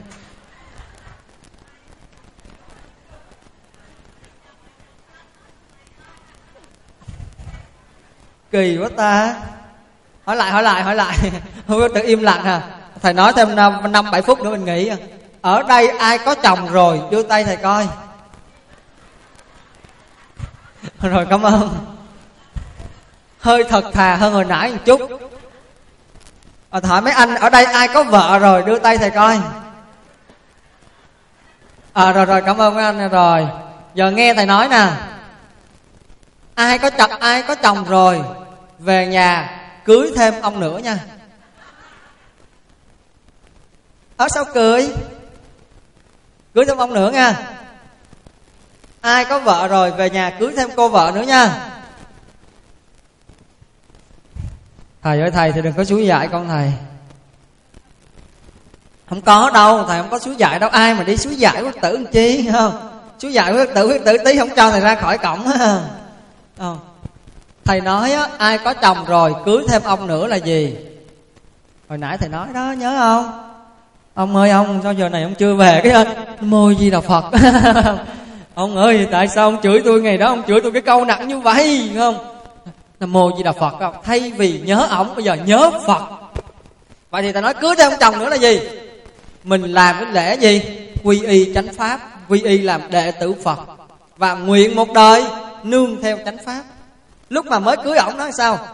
Kỳ quá ta. Hỏi lại. Không có tự im lặng à. Thầy nói thêm 5-7 phút nữa mình nghỉ. Ở đây ai có chồng rồi đưa tay thầy coi. Rồi, cảm ơn. Hơi thật thà hơn hồi nãy một chút. Hỏi mấy anh ở đây ai có vợ rồi đưa tay thầy coi. Rồi, cảm ơn mấy anh rồi. Giờ nghe thầy nói nè. Ai có chồng rồi về nhà cưới thêm ông nữa nha. Sao cưới thêm ông nữa nha. Ai có vợ rồi về nhà cưới thêm cô vợ nữa nha. Thầy ơi, thầy thì đừng có xúi dại con thầy. Không có đâu, thầy không có xúi dại đâu. Ai mà đi xúi dại Phật tử làm chi, không? Xúi dại Phật tử tí không cho thầy ra khỏi cổng. Không. Thầy nói á, ai có chồng rồi cưới thêm ông nữa là gì? Hồi nãy thầy nói đó, nhớ không? Ông ơi, ông sao giờ này ông chưa về? Cái Mô Di Đà Phật. Ông ơi, tại sao ông chửi tôi ngày đó, ông chửi tôi cái câu nặng như vậy, không? Nam Mô Di Đà Phật không? Thay vì nhớ ổng, bây giờ nhớ Phật. Vậy thì ta nói cưới thêm ông chồng nữa là gì? Mình làm cái lễ gì? Quy y chánh pháp, quy y làm đệ tử Phật, và nguyện một đời nương theo chánh pháp. Lúc mà mới cưới ổng nói sao?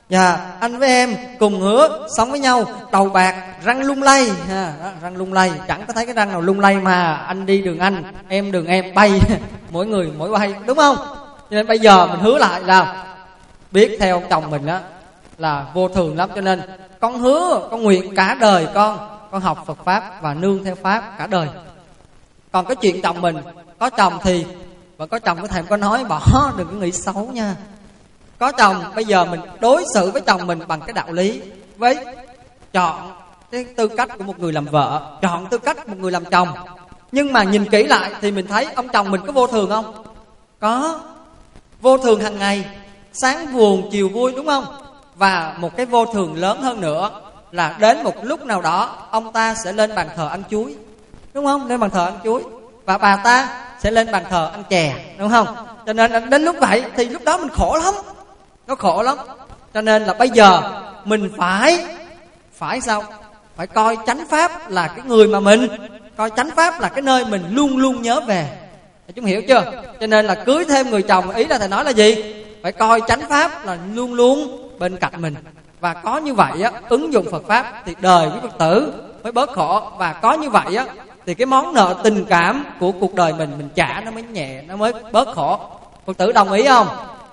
Anh với em cùng hứa sống với nhau, đầu bạc răng lung lay, răng lung lay, chẳng có thấy cái răng nào lung lay mà anh đi đường anh, em đường em, bay mỗi người mỗi bay, đúng không? Cho nên bây giờ mình hứa lại là biết theo ông chồng mình đó là vô thường lắm, cho nên con hứa, con nguyện cả đời con học Phật pháp và nương theo pháp cả đời. Còn cái chuyện chồng mình, có chồng thì và có chồng có thèm có nói, bỏ đừng có nghĩ xấu nha. Có chồng bây giờ mình đối xử với chồng mình bằng cái đạo lý, với chọn cái tư cách của một người làm vợ, chọn tư cách của một người làm chồng. Nhưng mà nhìn kỹ lại thì mình thấy ông chồng mình có vô thường không? Có. Vô thường hàng ngày, sáng buồn chiều vui, đúng không? Và một cái vô thường lớn hơn nữa là đến một lúc nào đó ông ta sẽ lên bàn thờ ăn chuối, đúng không? Lên bàn thờ ăn chuối. Và bà ta sẽ lên bàn thờ ăn chè, đúng không? Cho nên đến lúc vậy thì lúc đó mình khổ lắm. Nó khổ lắm. Cho nên là bây giờ mình phải sao? Phải coi chánh pháp là cái người mà mình, coi chánh pháp là cái nơi mình luôn luôn nhớ về. Chúng hiểu chưa? Cho nên là cưới thêm người chồng, ý là thầy nói là gì? Phải coi chánh pháp là luôn luôn bên cạnh mình. Và có như vậy á, ứng dụng Phật pháp thì đời quý Phật tử mới bớt khổ. Và có như vậy á thì cái món nợ tình cảm của cuộc đời mình trả nó mới nhẹ, nó mới bớt khổ. Phật tử đồng ý không?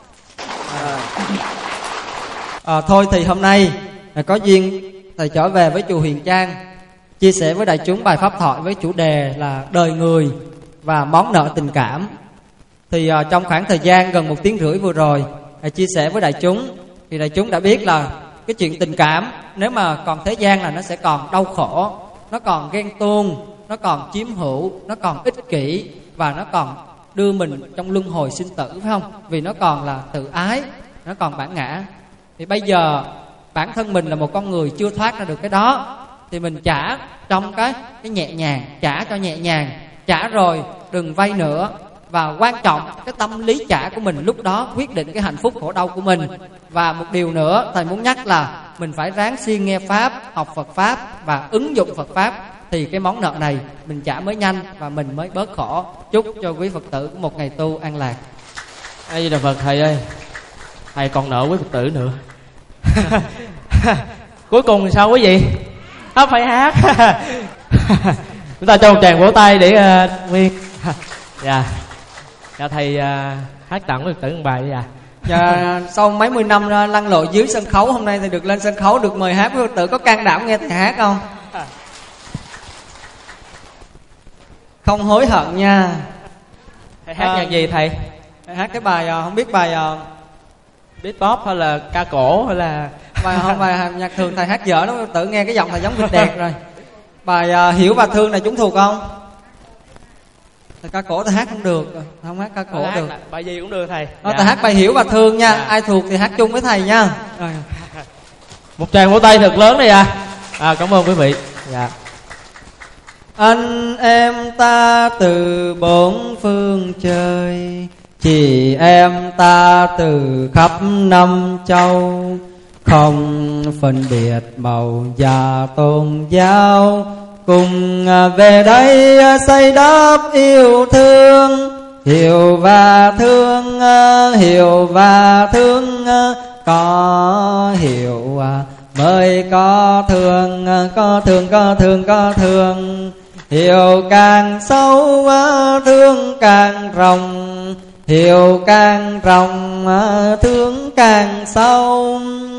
Thôi thì hôm nay có duyên thầy trở về với chùa Huyền Trang, chia sẻ với đại chúng bài pháp thoại với chủ đề là đời người và món nợ tình cảm. Thì trong khoảng thời gian gần 1 tiếng rưỡi vừa rồi chia sẻ với đại chúng, thì đại chúng đã biết là cái chuyện tình cảm nếu mà còn thế gian là nó sẽ còn đau khổ, nó còn ghen tuông, nó còn chiếm hữu, nó còn ích kỷ, và nó còn đưa mình trong luân hồi sinh tử, phải không? Vì nó còn là tự ái, nó còn bản ngã. Thì bây giờ bản thân mình là một con người chưa thoát ra được cái đó, thì mình trả trong cái nhẹ nhàng, trả cho nhẹ nhàng, trả rồi đừng vay nữa. Và quan trọng cái tâm lý trả của mình lúc đó quyết định cái hạnh phúc khổ đau của mình. Và một điều nữa thầy muốn nhắc là mình phải ráng siêng nghe pháp, học Phật pháp và ứng dụng Phật pháp, thì cái món nợ này mình trả mới nhanh và mình mới bớt khổ. Chúc cho quý Phật tử có một ngày tu an lạc. A Di Đà Phật. Thầy ơi, thầy còn nợ quý Phật tử nữa. Cuối cùng sao quý vị? Phải hát. Chúng ta cho một tràng vỗ tay để Nguyên. Dạ. Dạ thầy hát tặng quý Phật tử một bài đi. Dạ, sau mấy mươi năm lăn lộn dưới sân khấu, hôm nay thầy được lên sân khấu, được mời hát, quý Phật tử có can đảm nghe thầy hát không? Không hối hận nha. Thầy hát nhạc gì thầy? Thầy hát cái bài không biết bài beat pop hay là ca cổ hay là bài nhạc thường. Thầy hát dở lắm, quý Phật tử nghe cái giọng thầy giống vịt đẹp rồi. Bài Hiểu và Thương này chúng thuộc không? Thầy ca cổ thầy hát không được, không hát ca cổ được. Bài gì cũng được thầy. Thầy hát bài Hiểu và Thương nha. Ai thuộc thì hát chung với thầy nha. Một tràng vỗ tay thật lớn đây cảm ơn quý vị. Dạ. Anh em ta từ bốn phương trời, chị em ta từ khắp năm châu, không phân biệt màu da tôn giáo, cùng về đây xây đắp yêu thương. Hiểu và thương, hiểu và thương, có hiểu mới có thương, có thương, có thương, có thương. Hiểu càng sâu, thương càng rộng, hiểu càng rộng, thương càng sâu.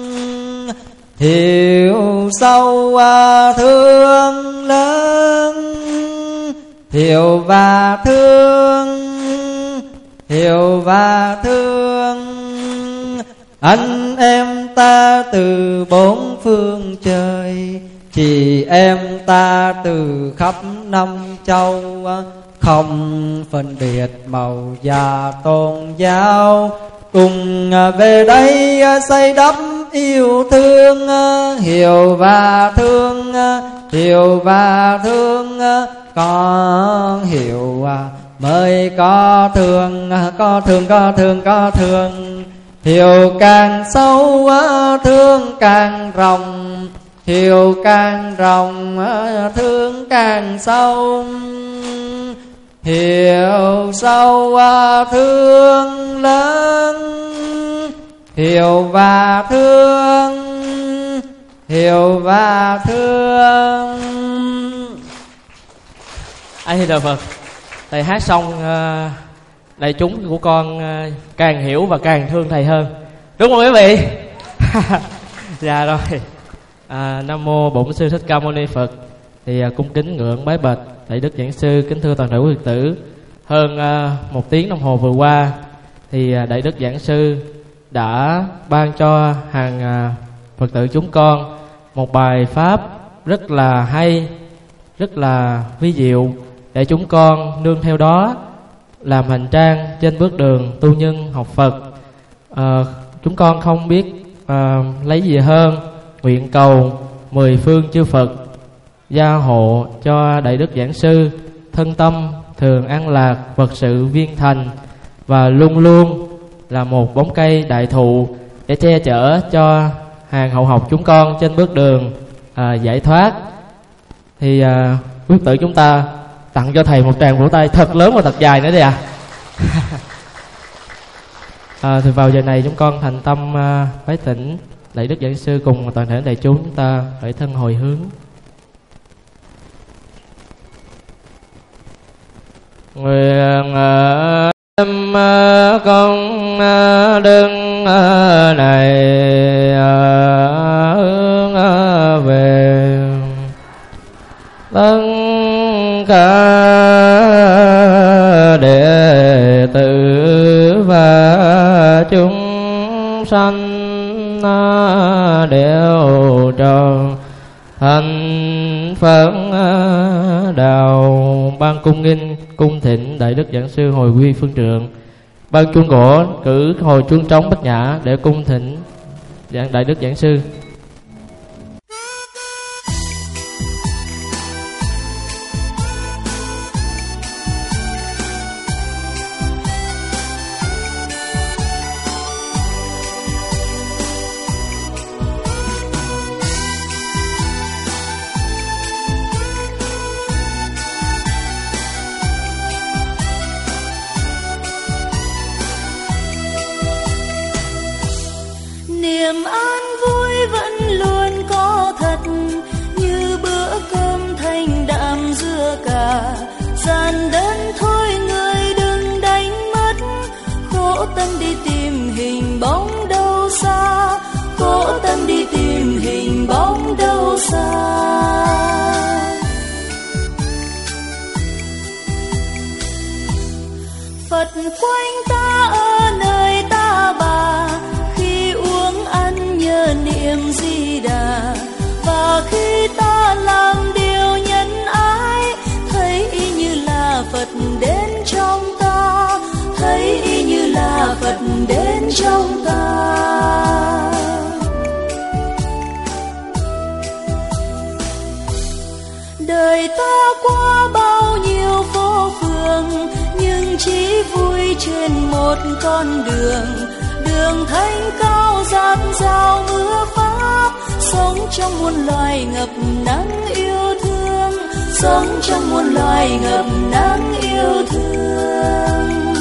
Hiểu sâu, thương lớn, hiểu và thương, hiểu và thương. Anh em ta từ bốn phương trời, chị em ta từ khắp năm châu, không phân biệt màu da tôn giáo, cùng về đây xây đắp yêu thương. Hiểu và thương, hiểu và thương, có hiểu mới có thương, có thương, có thương, có thương. Hiểu càng sâu, thương càng rộng, hiểu càng rộng, thương càng sâu. Hiểu sâu, thương lớn, hiểu và thương, hiểu và thương. A Di Đà Phật. Thầy hát xong, đại chúng của con càng hiểu và càng thương thầy hơn, đúng không quý vị? Dạ rồi. Nam mô Bổn Sư Thích Ca Mâu Ni Phật. Thì cung kính ngưỡng bái bạch đại đức giảng sư, kính thưa toàn thể quý Phật tử. Hơn 1 tiếng đồng hồ vừa qua thì đại đức giảng sư đã ban cho hàng Phật tử chúng con một bài pháp rất là hay, rất là vi diệu, để chúng con nương theo đó làm hành trang trên bước đường tu nhân học Phật. Chúng con không biết lấy gì hơn, nguyện cầu 10 phương chư Phật gia hộ cho đại đức giảng sư thân tâm thường an lạc, vật sự viên thành, và luôn luôn là một bóng cây đại thụ để che chở cho hàng hậu học chúng con trên bước đường giải thoát. Thì quý tử chúng ta tặng cho thầy một tràng vỗ tay thật lớn và thật dài nữa đi ạ. Thì vào giờ này chúng con thành tâm bái tỉnh đại đức giảng sư cùng toàn thể đại chúng ta khởi thân hồi hướng. Nguyện công đức này hướng về tất cả đệ tử và chúng sanh đều tròn thành Phật đạo. Ban cung nghinh cung thịnh đại đức giảng sư hồi quy phương trượng. Ban chuông gỗ cử hồi chuông trống bách nhã để cung thịnh đại đức giảng sư. Niềm an vui vẫn luôn có thật, như bữa cơm thanh đạm dưa cà. Gian đơn thôi người đừng đánh mất, khổ tâm đi tìm hình bóng đâu xa, khổ tâm đi tìm hình bóng đâu xa. Phật quanh ta ở nơi ta bà, nhớ niệm Di Đà. Và khi ta làm điều nhân ái, thấy y như là Phật đến trong ta, thấy y như là Phật đến trong ta. Đời ta qua bao nhiêu phố phường, nhưng chỉ vui trên một con đường. Đường thanh cao dạt dào mưa pháp, sống trong muôn loài ngập nắng yêu thương, sống trong muôn loài ngập nắng yêu thương.